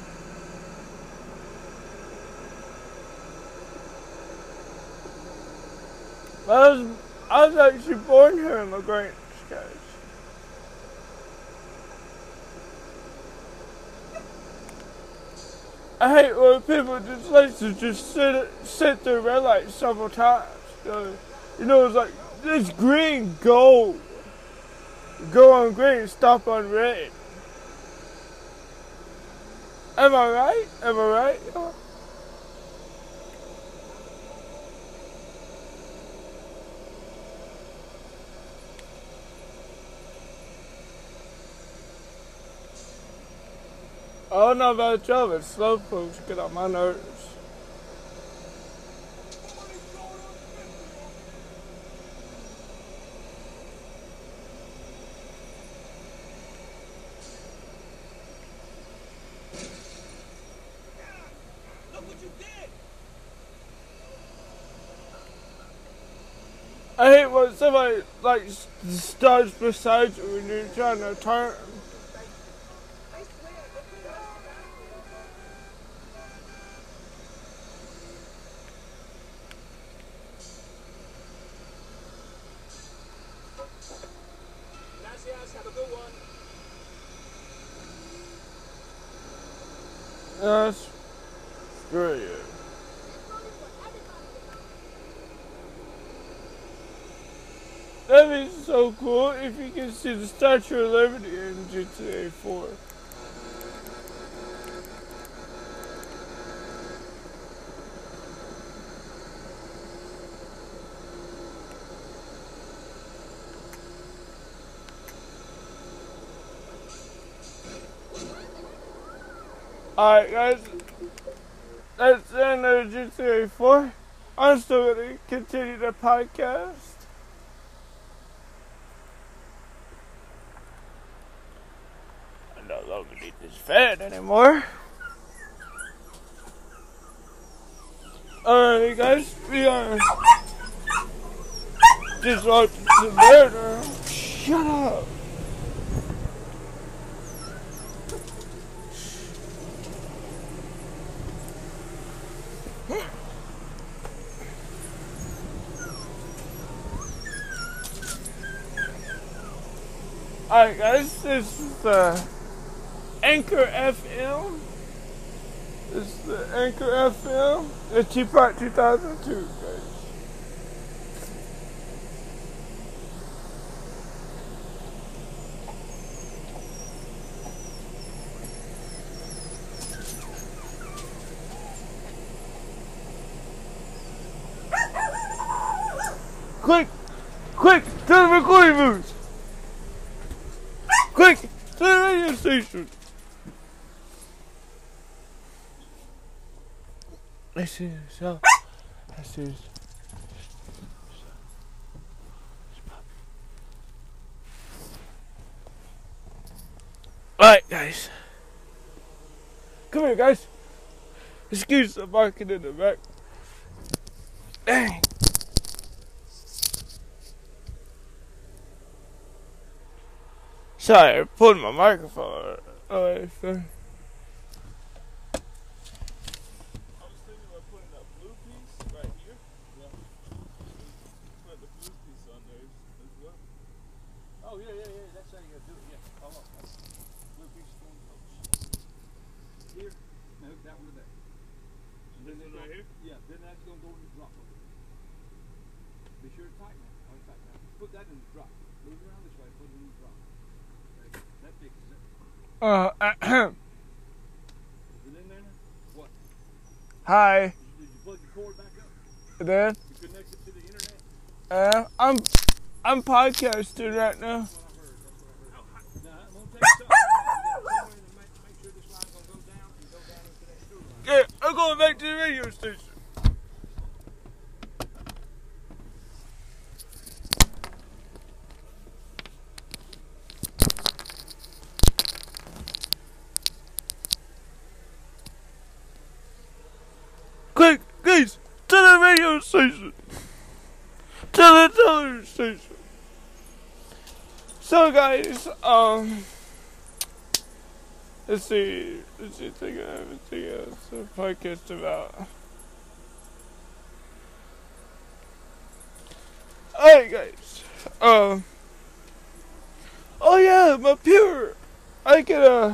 I was actually born here in LaGrange, guys. I hate when people just like to just sit through red lights several times. You know, it's like, this green, go. Go on green, stop on red. Am I right? Am I right? I don't know about y'all, but slow folks get on my nerves. Look what you did! I hate when somebody like starts beside you when you're trying to turn. Gracias, have a good one. Yes. Screw you. That'd be so cool if you could see the Statue of Liberty in GTA 4. Alright guys, that's the end of GTA 4. I'm still going to continue the podcast. I no longer need this fan anymore. Alright guys, we are just watching some murder. Shut up. Alright guys, this is Anchor FM. This is the Anchor FM. The T-Part 2002, guys. Quick, to the recording booth! Quick, to the radio station! This is so. This is. Alright, guys. Come here, guys. Excuse the barking in the back. Dang. Sorry, I pulled my microphone away from. I was thinking about putting that blue piece right here. Yeah. Put the blue piece on there as well. Oh, yeah. That's how you gotta do it. Yeah. Oh, look. Blue piece going here. Now hook that one to there. And This one right here? Yeah, then that's gonna go in the drop over there. Be sure to tighten it. Oh, tighten that. Put that in the drop. Move it around this way. Put it in the drop. Okay. That fixes it. Ahem. Is it in there now? What? Hi. Did you plug your cord back up? There. You connect it to the internet? I'm podcasting right now. That's what I heard. Now, I'm gonna take something. You gotta go in and make sure this line's gonna go down and go down into that sewer line. Yeah, I'm going back to the radio station. Quick, guys, to the radio station. To the television station. So guys, let's see, think of everything else the podcast about. Alright guys, oh yeah, my pure, I can,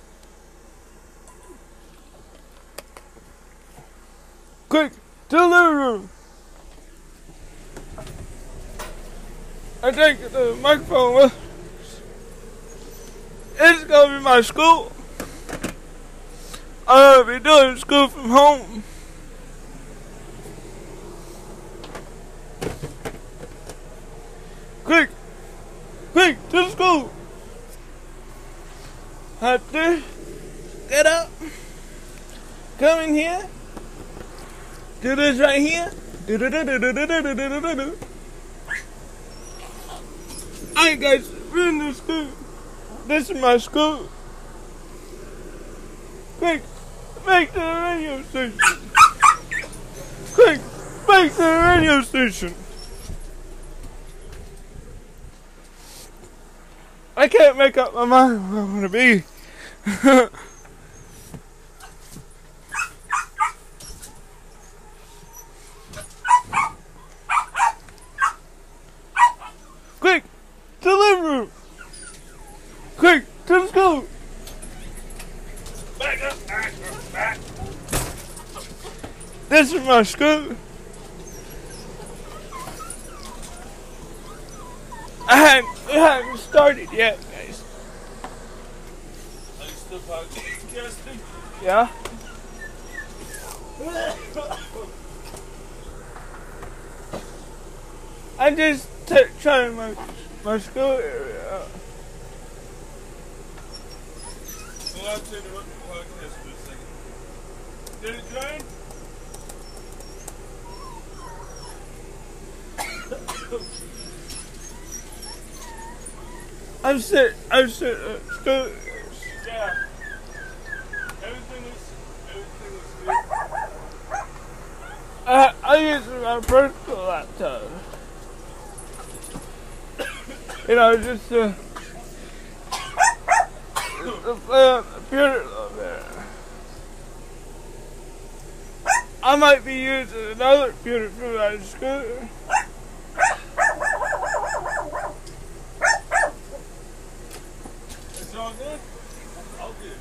quick, to the living room. I think the microphone was, it's gonna be my school. I'm gonna be doing school from home. Quick, to the school. Have to get up, come in here, do this right here. Alright guys, we're in the school. This is my school. Quick, back to the radio station. Quick, back to the radio station. I can't make up my mind where I want to be. Quick, to the living room. Quick, to the school. Back up. This is my school. We haven't started yet, guys. Are you still podcasting? Yeah? I just trying my school area out. Well, I'll tell you what the podcast for a second. Did it drain? I'm sitting at school. Yeah. Everything was good. I use my personal laptop. You know, just to play on the computer a little bit. I might be using another computer for my school. It's all good? All good.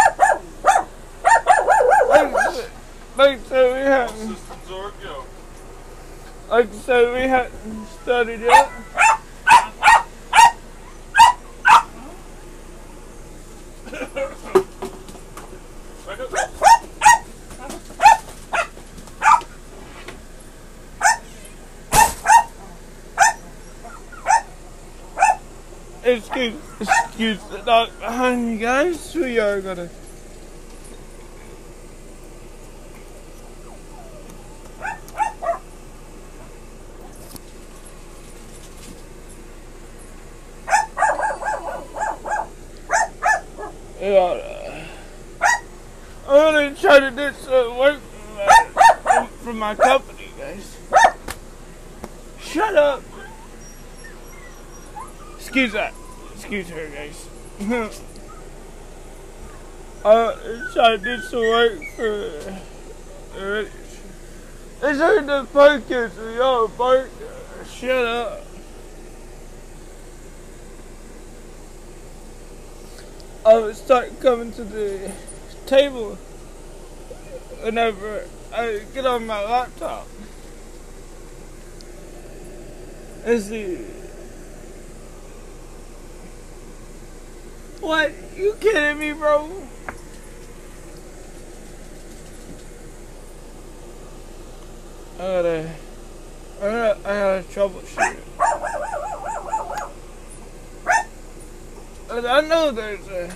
Like I said, we hadn't. Systems are a go. Like I said, we hadn't studied yet. Back up. Excuse the dog behind you guys. We are gonna. I'm gonna try to do some work for my company, guys. Shut up. Excuse that. Excuse her, guys. Try to do some work for. This ain't the podcast for y'all, Bart. Shut up. I would start coming to the table whenever I get on my laptop. Let's see. What? You kidding me, bro? I gotta troubleshoot it. And I know there's a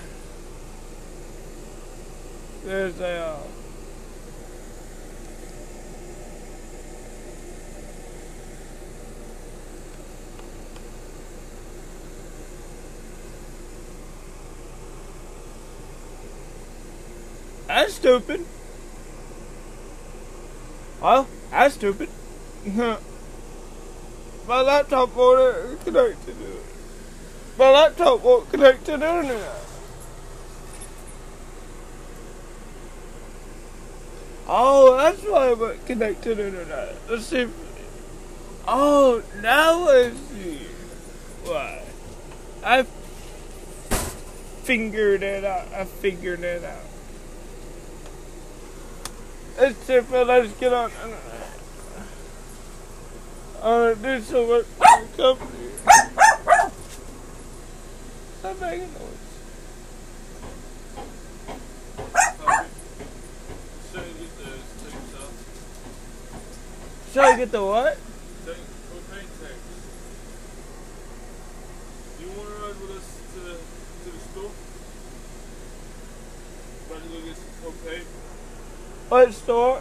that's stupid. Well, that's stupid. My laptop won't connect to it. My laptop won't connect to the internet. Oh, that's why I won't connect to the internet. Let's see. Oh, now I see why. I figured it out. Let's see if let's get on internet. I'm gonna do some work for the company. Stop making noise. Should I get the what? Propane tanks. You want to ride with us to the store? About to go get some propane? What store?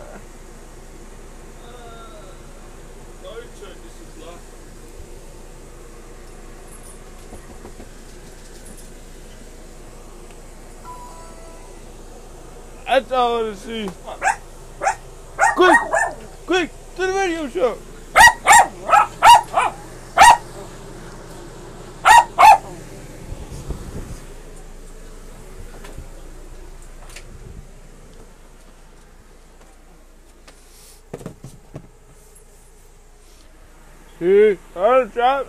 Sorry, Chuck, this is locked. That's all I want to see. Quick, to the radio show. See, I'm driving.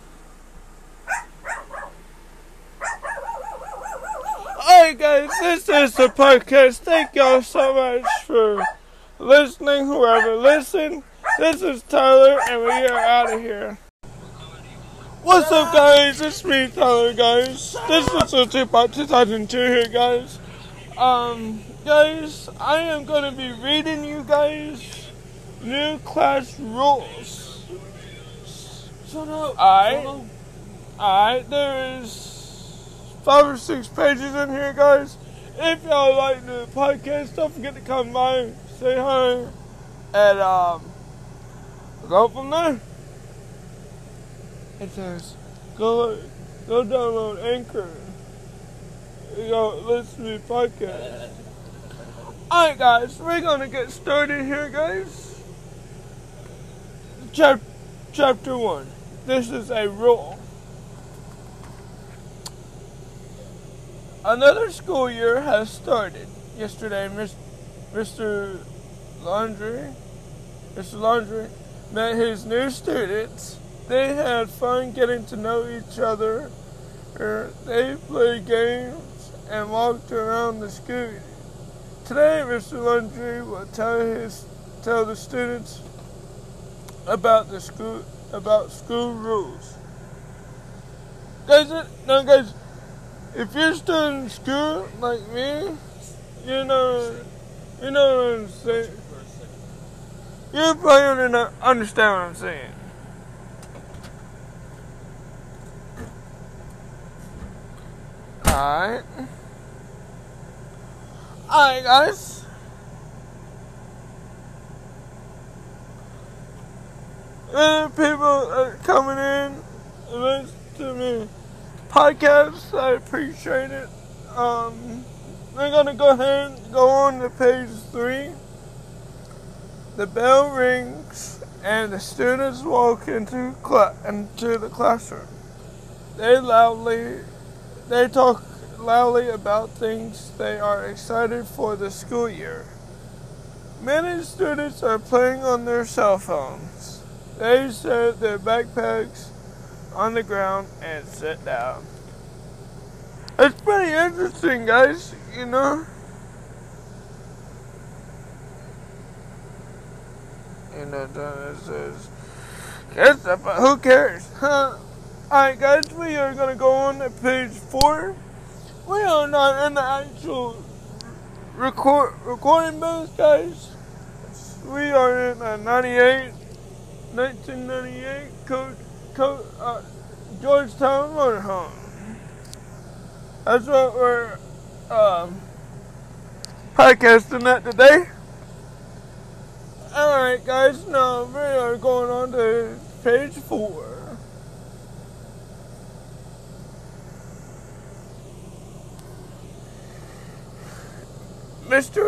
Alright guys, this is the podcast. Thank y'all so much for listening, whoever listened. This is Tyler, and we are out of here. What's up, guys? It's me, Tyler, guys. This is the Tupac 2002 here, guys. Guys, I am going to be reading you guys new class rules. Shut up. Alright, there is 5 or 6 pages in here, guys. If y'all like the podcast, don't forget to come by, say hi, and go from there. It says, go download Anchor. Go listen to the podcast. Alright, guys, we're gonna get started here, guys. Chapter 1. This is a rule. Another school year has started. Yesterday, Mr. Laundry met his new students. They had fun getting to know each other. They played games and walked around the school. Today, Mr. Laundry will tell the students about school rules. Guys, if you're still in school like me, you know what I'm saying. You probably understand what I'm saying. Alright, guys. People are coming in and listen to me podcast. I appreciate it. We're gonna go ahead and go on to page 3. The bell rings and the students walk into the classroom. They talk loudly about things they are excited for the school year. Many students are playing on their cell phones. They set their backpacks on the ground and sit down. It's pretty interesting, guys, you know. Who cares? Alright, guys, we are going to go on to page 4. We are not in the actual recording booth, guys. We are in a 1998 Georgetown motorhome. That's what we're podcasting at today. Alright, guys, now we are going on to page 4. Mr.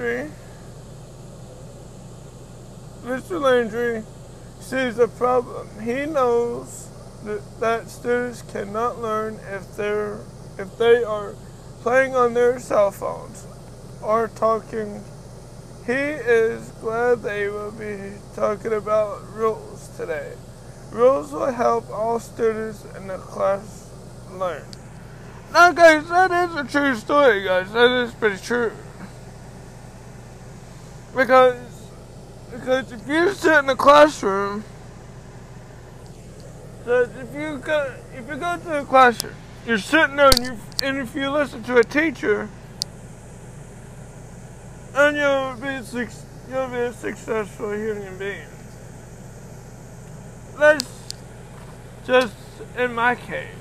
Landry sees a problem. He knows that students cannot learn if they are playing on their cell phones or talking. He is glad they will be talking about rules today. Rules will help all students in the class learn. Now, guys, that is a true story, guys. That is pretty true. Because if you sit in the classroom, if you go to the classroom, you're sitting there and if you listen to a teacher, and you'll be a successful human being. That's just in my case,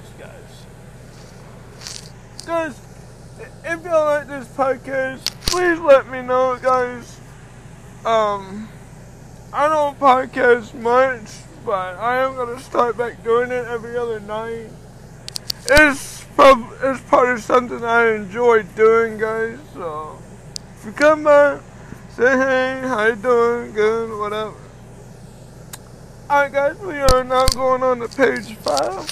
guys. Guys, if y'all like this podcast, please let me know, guys. I don't podcast much, but I am gonna start back doing it every other night. It's part of something I enjoy doing, guys. So if you come by, say hey, how you doing? Good, whatever. Alright, guys, we are now going on to page 5.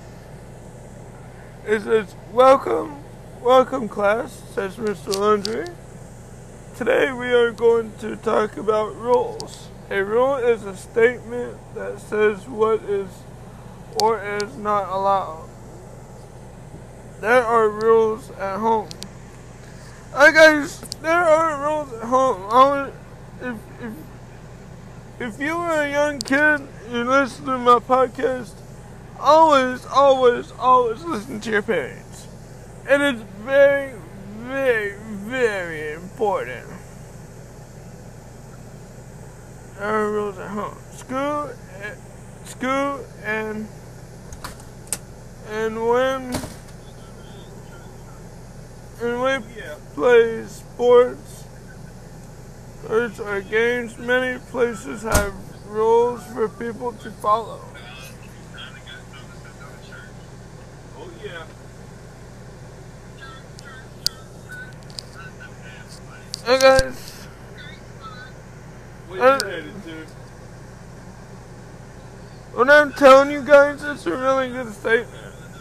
It says, welcome class, says Mr. Laundry. Today we are going to talk about rules. A rule is a statement that says what is or is not allowed. There are rules at home. Alright, guys, there are rules at home. If you were a young kid, you listen to my podcast, always, always, always listen to your parents. It is very, very, very important. There are rules at home. School, and when we play sports or games, many places have rules for people to follow. Oh yeah. Hey guys, What are you headed to? what I'm telling you guys, it's a really good statement.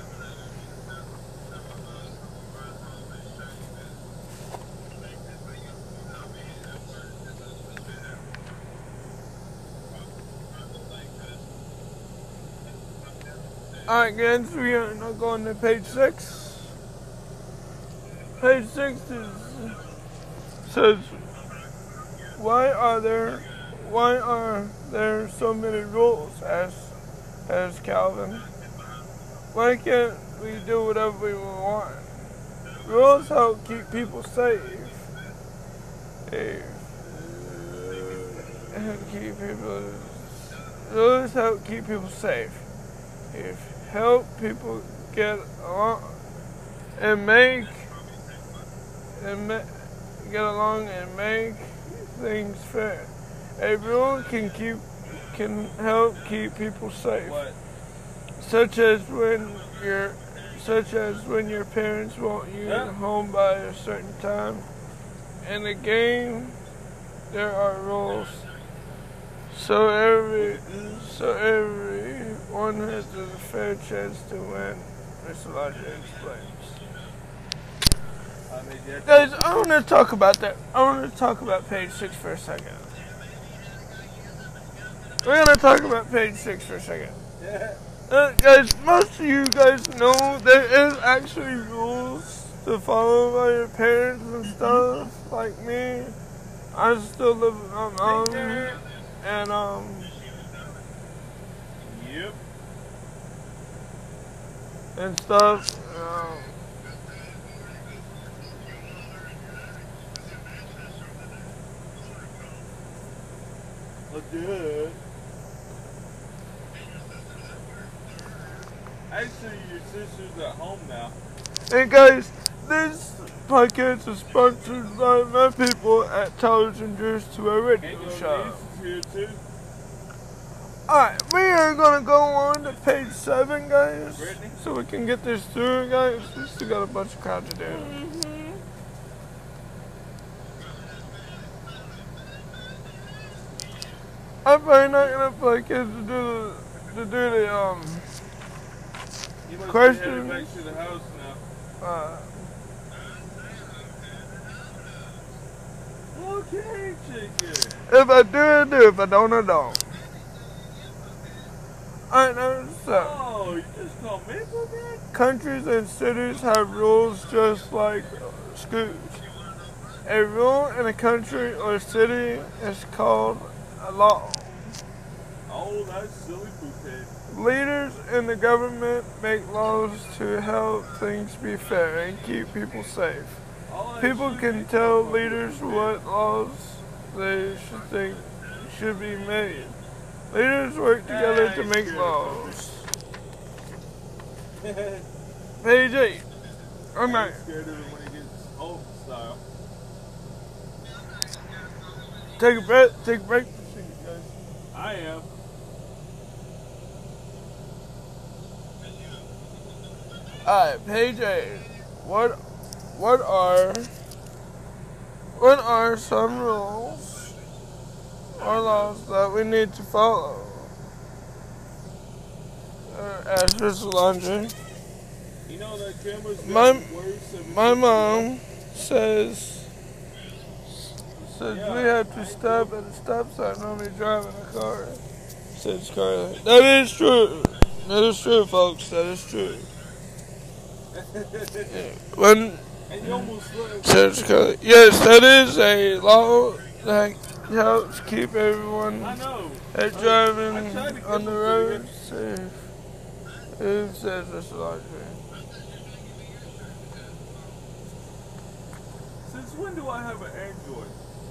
Alright guys, we are now going to page 6. Page 6 says, why are there so many rules? Asked Calvin. Why can't we do whatever we want? Rules help keep people safe. Rules help keep people safe. Help people get along and make things fair. A rule can help keep people safe. What? Such as when your parents want you home by a certain time. In a game, there are rules. So everyone has a fair chance to win, Mr. Lodger explains. Guys, I want to talk about that. I want to talk about page 6 for a second. We're going to talk about page 6 for a second. Guys, most of you guys know there is actually rules to follow by your parents and stuff. Like me, I still live with my mom, and Yep. and stuff. Let's do it. Actually, your sister's at home now. Hey guys, this podcast is sponsored by my people at Television Juice to a radio And your show. niece is here too. Alright, we are gonna go on to page 7, guys. Brittany? So we can get this through, guys. We still got a bunch of crowd to do. I'm probably not gonna play kids to do the You must Question. be headed back to the house now. Okay, chicken. If I do, I do. If I don't, I don't. Alright, now, so. Oh, you just called me for that? Countries and cities have rules just like schools. A rule in a country or city is called a law. Oh, that's silly poophead. Leaders in the government make laws to help things be fair and keep people safe. All that People shit can makes tell no leaders fucking what laws they should think should be made. Leaders work together to make laws. sense. Page 8. I'm not. I'm scared of him when he gets old style. Take a breath. Take a break. I am. Alright, page 8. What are some rules or laws that we need to follow? Asked Mr. Laundry. You know that camera's My- getting worse every My day. mom says we have to stop at a stop sign when we drive in a car. Said Scarlett. That is true. That is true, folks. That is true. When And you almost look. said Scarlett. Yes, that is a law that helps keep everyone I know. at I driving tried to on the give it to road safe. Who says Mr. Laundry? Since when do I have an Android?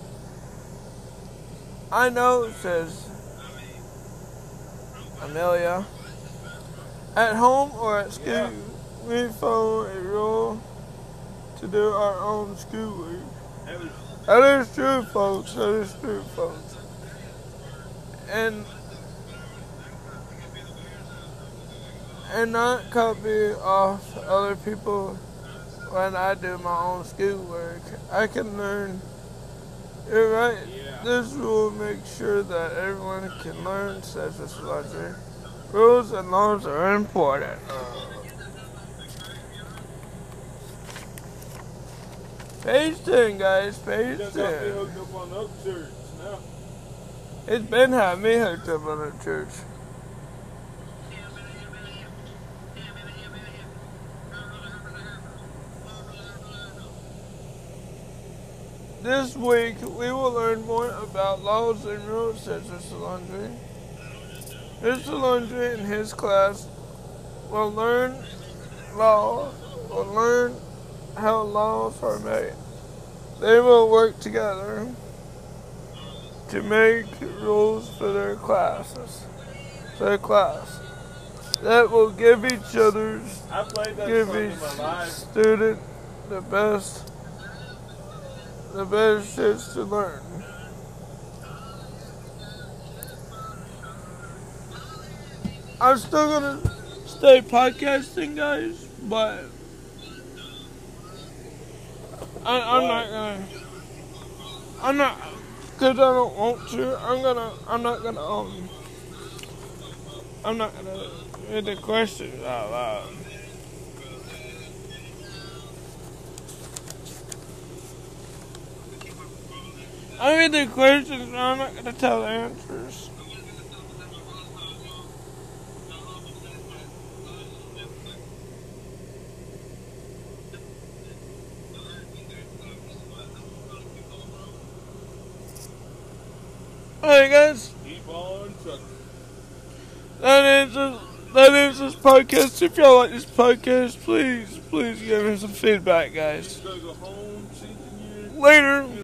I know, says Amelia. At home or at school, Yeah. we follow a rule to do our own schoolwork. That is true, folks. That is true, folks. And not copy off other people when I do my own schoolwork. I can learn. You're right. Yeah. This rule makes sure that everyone can learn, says Mr. Laundry. Rules and laws are important. Page 10, guys. Page Just got me 10. hooked up on Upchurch now. It's been having me hooked up on a church. This week, we will learn more about laws and rules, says Mr. Laundry. Mr. Laundry and his class will learn how laws are made. They will work together to make rules for their class. That will give each other's, I played that give song in each my life. student the best chance to learn. I'm still gonna stay podcasting, guys, but I'm not, because I don't want to. I'm not gonna read the questions out loud. I read the questions, but I'm not gonna tell the answers. Alright, guys. Keep on trucking. That ends this podcast. If y'all like this podcast, please give me some feedback, guys. Gotta go home, see you. Later.